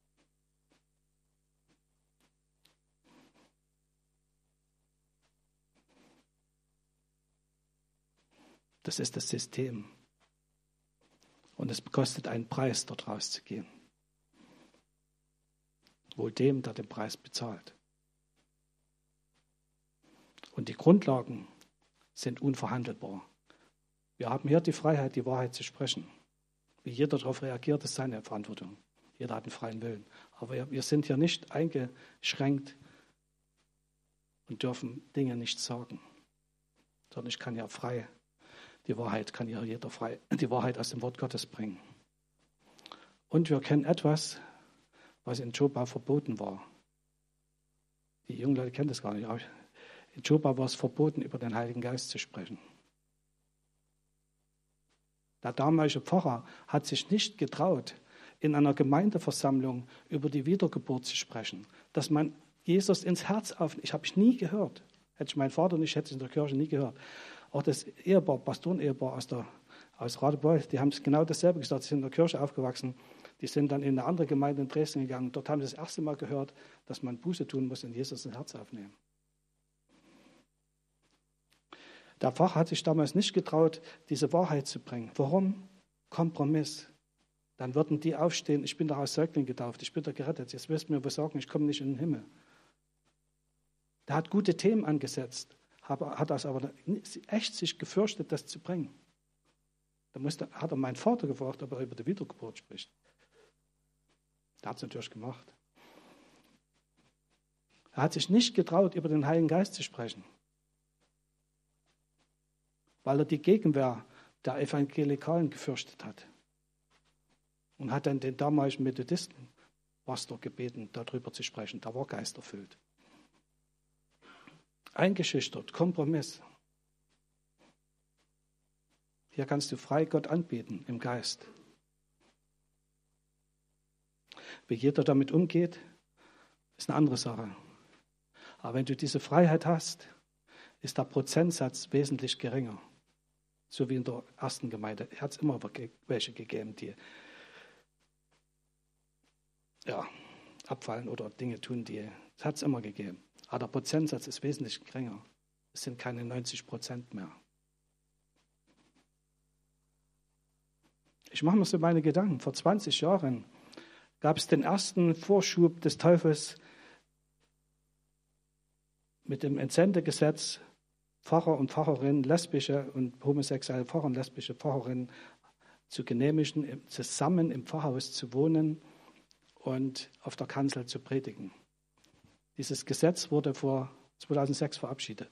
Das ist das System. Und es kostet einen Preis, dort rauszugehen. Wohl dem, der den Preis bezahlt. Und die Grundlagen sind unverhandelbar. Wir haben hier die Freiheit, die Wahrheit zu sprechen. Wie jeder darauf reagiert, ist seine Verantwortung. Jeder hat einen freien Willen. Aber wir sind hier nicht eingeschränkt und dürfen Dinge nicht sagen. Sondern ich kann ja frei, die Wahrheit kann ja jeder frei, die Wahrheit aus dem Wort Gottes bringen. Und wir kennen etwas, was in Joppa verboten war. Die jungen Leute kennen das gar nicht. Aber in Joppa war es verboten, über den Heiligen Geist zu sprechen. Der damalige Pfarrer hat sich nicht getraut, in einer Gemeindeversammlung über die Wiedergeburt zu sprechen. Dass man Jesus ins Herz aufnimmt. Ich habe ich nie gehört. Hätte ich meinen Vater nicht, hätte ich in der Kirche nie gehört. Auch das Ehepaar, Pastoren-Ehepaar aus, der, aus Radebeul, die haben genau dasselbe gesagt. Sie sind in der Kirche aufgewachsen. Die sind dann in eine andere Gemeinde in Dresden gegangen. Dort haben sie das erste Mal gehört, dass man Buße tun muss und Jesus ins Herz aufnehmen. Der Pfarrer hat sich damals nicht getraut, diese Wahrheit zu bringen. Warum? Kompromiss. Dann würden die aufstehen, ich bin doch als Säugling getauft, ich bin doch gerettet. Jetzt wirst du mir was sagen, ich komme nicht in den Himmel. Der hat gute Themen angesetzt, hat das aber echt sich gefürchtet, das zu bringen. Da musste, hat er meinen Vater gefragt, ob er über die Wiedergeburt spricht. Der hat es natürlich gemacht. Er hat sich nicht getraut, über den Heiligen Geist zu sprechen, weil er die Gegenwehr der Evangelikalen gefürchtet hat. Und hat dann den damaligen Methodisten-Pastor gebeten, darüber zu sprechen. Da war geisterfüllt. Eingeschüchtert, Kompromiss. Hier kannst du frei Gott anbeten im Geist. Wie jeder damit umgeht, ist eine andere Sache. Aber wenn du diese Freiheit hast, ist der Prozentsatz wesentlich geringer. So wie in der ersten Gemeinde. Es hat immer welche gegeben, die ja, abfallen oder Dinge tun, die es hat es immer gegeben. Aber der Prozentsatz ist wesentlich geringer. Es sind keine neunzig Prozent mehr. Ich mache mir so meine Gedanken. Vor zwanzig Jahren gab es den ersten Vorschub des Teufels mit dem Entsendegesetz, Pfarrer und Pfarrerinnen, lesbische und homosexuelle Pfarrer und lesbische Pfarrerinnen zu genehmigen, zusammen im Pfarrhaus zu wohnen und auf der Kanzel zu predigen. Dieses Gesetz wurde vor zweitausendsechs verabschiedet.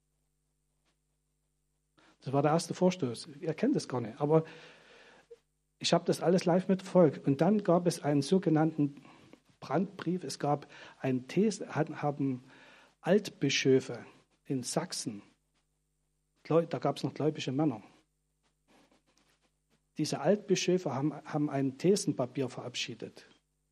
Das war der erste Vorstoß. Ihr kennt das gar nicht, aber ich habe das alles live mitverfolgt. Und dann gab es einen sogenannten Brandbrief. Es gab einen These, haben Altbischöfe in Sachsen, da gab es noch gläubige Männer. Diese Altbischöfe haben, haben ein Thesenpapier verabschiedet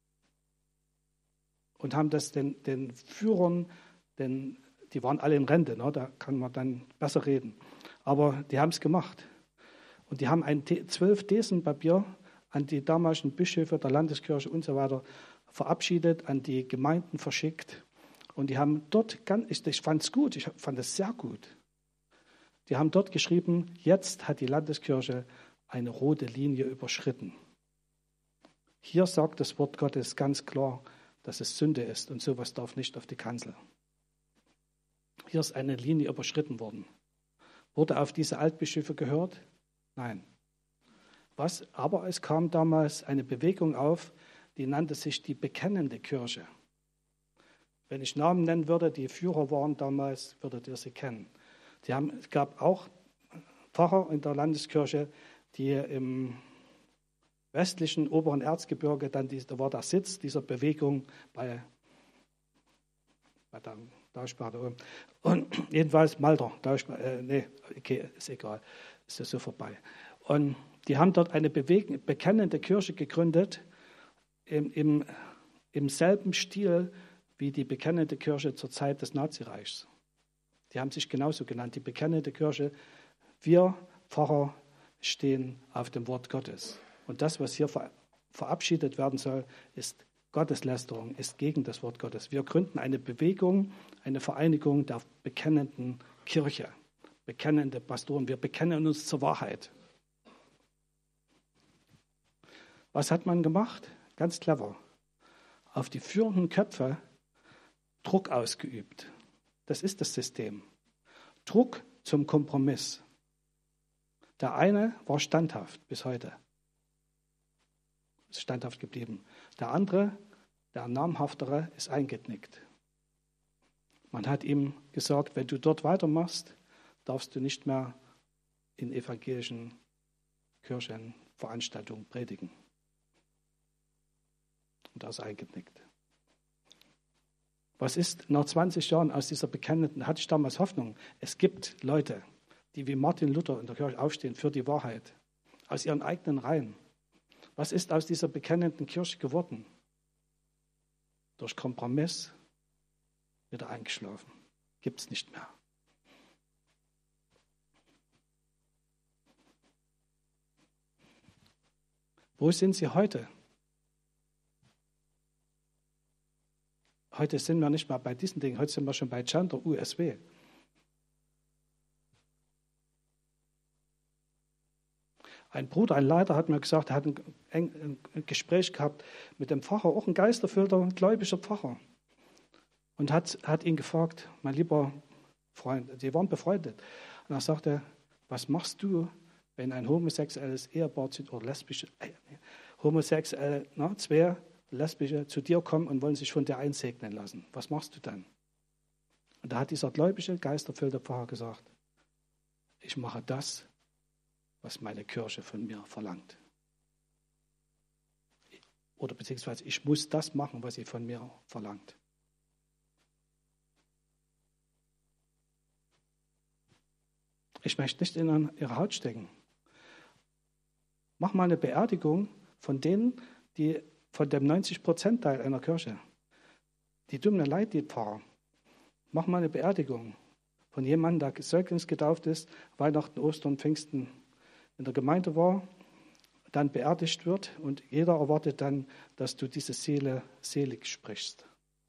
und haben das den, den Führern, den, die waren alle in Rente, ne, da kann man dann besser reden, aber die haben es gemacht. Und die haben ein zwölf Thesenpapier an die damaligen Bischöfe der Landeskirche und so weiter verabschiedet, an die Gemeinden verschickt. Und die haben dort, ich, ich fand es gut, ich fand es sehr gut. Die haben dort geschrieben, jetzt hat die Landeskirche eine rote Linie überschritten. Hier sagt das Wort Gottes ganz klar, dass es Sünde ist und sowas darf nicht auf die Kanzel. Hier ist eine Linie überschritten worden. Wurde auf diese Altbischöfe gehört? Nein. Was? Aber es kam damals eine Bewegung auf, die nannte sich die Bekennende Kirche. Wenn ich Namen nennen würde, die Führer waren damals, würdet ihr sie kennen. Die haben, es gab auch Pfarrer in der Landeskirche, die im westlichen oberen Erzgebirge, dann die, da war der Sitz dieser Bewegung bei bei der Tauschbar da oben. Und jedenfalls Malter, Tauschbar, äh, nee, okay, ist egal, ist ja so vorbei. Und die haben dort eine beweg- bekennende Kirche gegründet, im, im, im selben Stil wie die bekennende Kirche zur Zeit des Nazireichs. Die haben sich genauso genannt, die bekennende Kirche. Wir Pfarrer stehen auf dem Wort Gottes. Und das, was hier ver- verabschiedet werden soll, ist Gotteslästerung, ist gegen das Wort Gottes. Wir gründen eine Bewegung, eine Vereinigung der bekennenden Kirche, bekennende Pastoren. Wir bekennen uns zur Wahrheit. Was hat man gemacht? Ganz clever. Auf die führenden Köpfe Druck ausgeübt. Das ist das System. Druck zum Kompromiss. Der eine war standhaft bis heute. Ist standhaft geblieben. Der andere, der namhaftere, ist eingeknickt. Man hat ihm gesagt, wenn du dort weitermachst, darfst du nicht mehr in evangelischen Kirchen, Veranstaltungen predigen. Und er ist eingeknickt. Was ist nach zwanzig Jahren aus dieser bekennenden, hatte ich damals Hoffnung, es gibt Leute, die wie Martin Luther in der Kirche aufstehen für die Wahrheit, aus ihren eigenen Reihen. Was ist aus dieser bekennenden Kirche geworden? Durch Kompromiss wieder eingeschlafen. Gibt es nicht mehr. Wo sind sie heute? Heute sind wir nicht mehr bei diesen Dingen, heute sind wir schon bei Gender U S W. Ein Bruder, ein Leiter hat mir gesagt, er hat ein, ein, ein Gespräch gehabt mit dem Pfarrer, auch ein geisterfüllter, gläubiger Pfarrer. Und hat, hat ihn gefragt, mein lieber Freund, die waren befreundet. Und er sagte, was machst du, wenn ein homosexuelles Ehepaar oder lesbische, äh, homosexuelle, na, zwei Lesbische zu dir kommen und wollen sich von dir einsegnen lassen? Was machst du dann? Und da hat dieser gläubige, geisterfüllte Pfarrer gesagt, ich mache das, was meine Kirche von mir verlangt. Oder beziehungsweise ich muss das machen, was sie von mir verlangt. Ich möchte nicht in ihre Haut stecken. Mach mal eine Beerdigung von denen, die von dem neunzig Prozent Teil einer Kirche, die dummen Leitliedpfarrer. Mach mal eine Beerdigung von jemandem, der säuglingsgetauft ist, Weihnachten, Ostern, Pfingsten in der Gemeinde war, dann beerdigt wird und jeder erwartet dann, dass du diese Seele selig sprichst.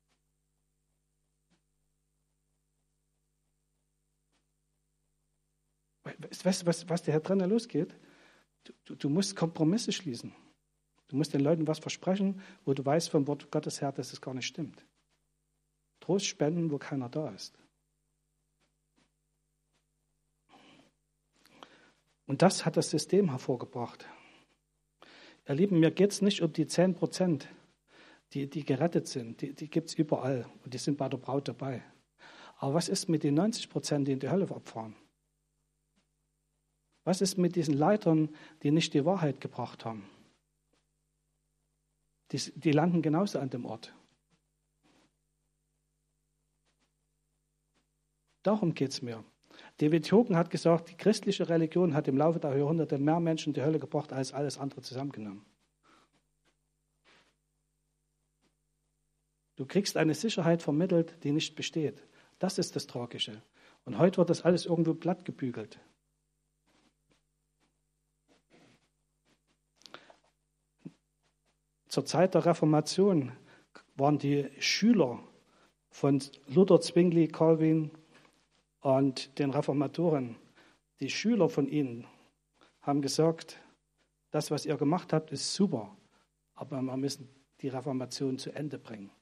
Weißt du, was, was dir hier drinnen losgeht? Du, du, du musst Kompromisse schließen. Du musst den Leuten was versprechen, wo du weißt vom Wort Gottes her, dass es gar nicht stimmt. Trost spenden, wo keiner da ist. Und das hat das System hervorgebracht. Ihr Lieben, mir geht es nicht um die zehn Prozent, die, die gerettet sind. Die, die gibt es überall und die sind bei der Braut dabei. Aber was ist mit den neunzig Prozent, die in die Hölle abfahren? Was ist mit diesen Leitern, die nicht die Wahrheit gebracht haben? Die, die landen genauso an dem Ort. Darum geht es mir. David Hogan hat gesagt, die christliche Religion hat im Laufe der Jahrhunderte mehr Menschen in die Hölle gebracht als alles andere zusammengenommen. Du kriegst eine Sicherheit vermittelt, die nicht besteht. Das ist das Tragische. Und heute wird das alles irgendwo platt gebügelt. Zur Zeit der Reformation waren die Schüler von Luther, Zwingli, Calvin und den Reformatoren, die Schüler von ihnen, haben gesagt, das, was ihr gemacht habt, ist super, aber wir müssen die Reformation zu Ende bringen.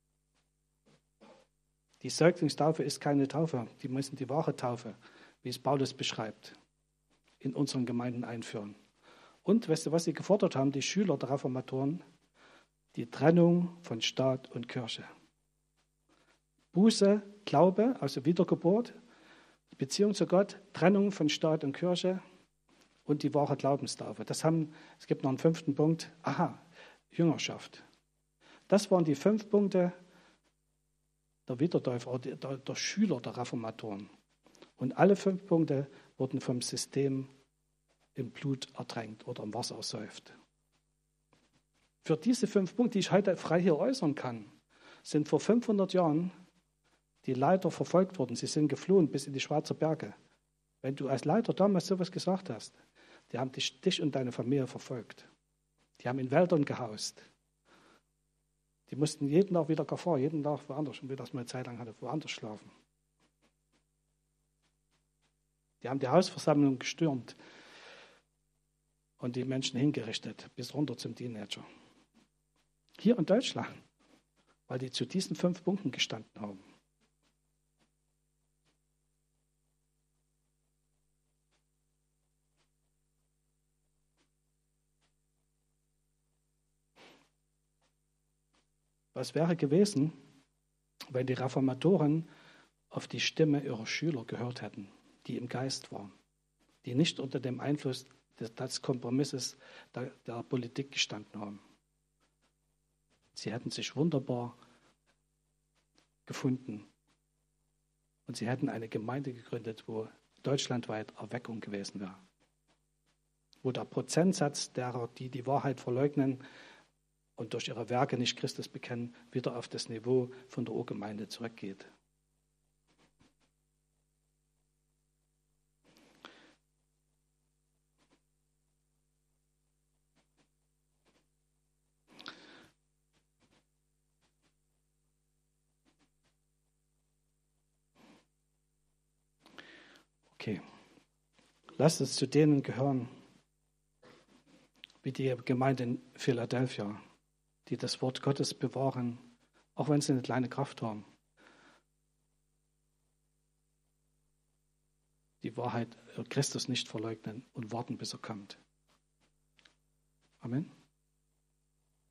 Die Säuglingstaufe ist keine Taufe, die müssen die wahre Taufe, wie es Paulus beschreibt, in unseren Gemeinden einführen. Und weißt du, was sie gefordert haben, die Schüler der Reformatoren? Die Trennung von Staat und Kirche. Buße, Glaube, also Wiedergeburt, Beziehung zu Gott, Trennung von Staat und Kirche und die wahre Glaubenstaufe. Das haben, es gibt noch einen fünften Punkt, aha, Jüngerschaft. Das waren die fünf Punkte, der Wiedertäufer oder der, der Schüler der Reformatoren. Und alle fünf Punkte wurden vom System im Blut ertränkt oder im Wasser ersäuft. Für diese fünf Punkte, die ich heute frei hier äußern kann, sind vor fünfhundert Jahren die Leiter verfolgt worden. Sie sind geflohen bis in die Schweizer Berge. Wenn du als Leiter damals sowas gesagt hast, die haben dich, dich und deine Familie verfolgt. Die haben in Wäldern gehaust. Die mussten jeden Tag wieder Gefahr, jeden Tag woanders, und wie das mal eine Zeit lang hatte, woanders schlafen. Die haben die Hausversammlung gestürmt und die Menschen hingerichtet, bis runter zum Teenager. Hier in Deutschland, weil die zu diesen fünf Punkten gestanden haben. Was wäre gewesen, wenn die Reformatoren auf die Stimme ihrer Schüler gehört hätten, die im Geist waren, die nicht unter dem Einfluss des, des Kompromisses der, der Politik gestanden haben? Sie hätten sich wunderbar gefunden und sie hätten eine Gemeinde gegründet, wo deutschlandweit Erweckung gewesen wäre, wo der Prozentsatz derer, die die Wahrheit verleugnen und durch ihre Werke nicht Christus bekennen, wieder auf das Niveau von der Urgemeinde zurückgeht. Okay, lasst uns zu denen gehören, wie die Gemeinde in Philadelphia, die das Wort Gottes bewahren, auch wenn sie eine kleine Kraft haben. Die Wahrheit Christus nicht verleugnen und warten, bis er kommt. Amen.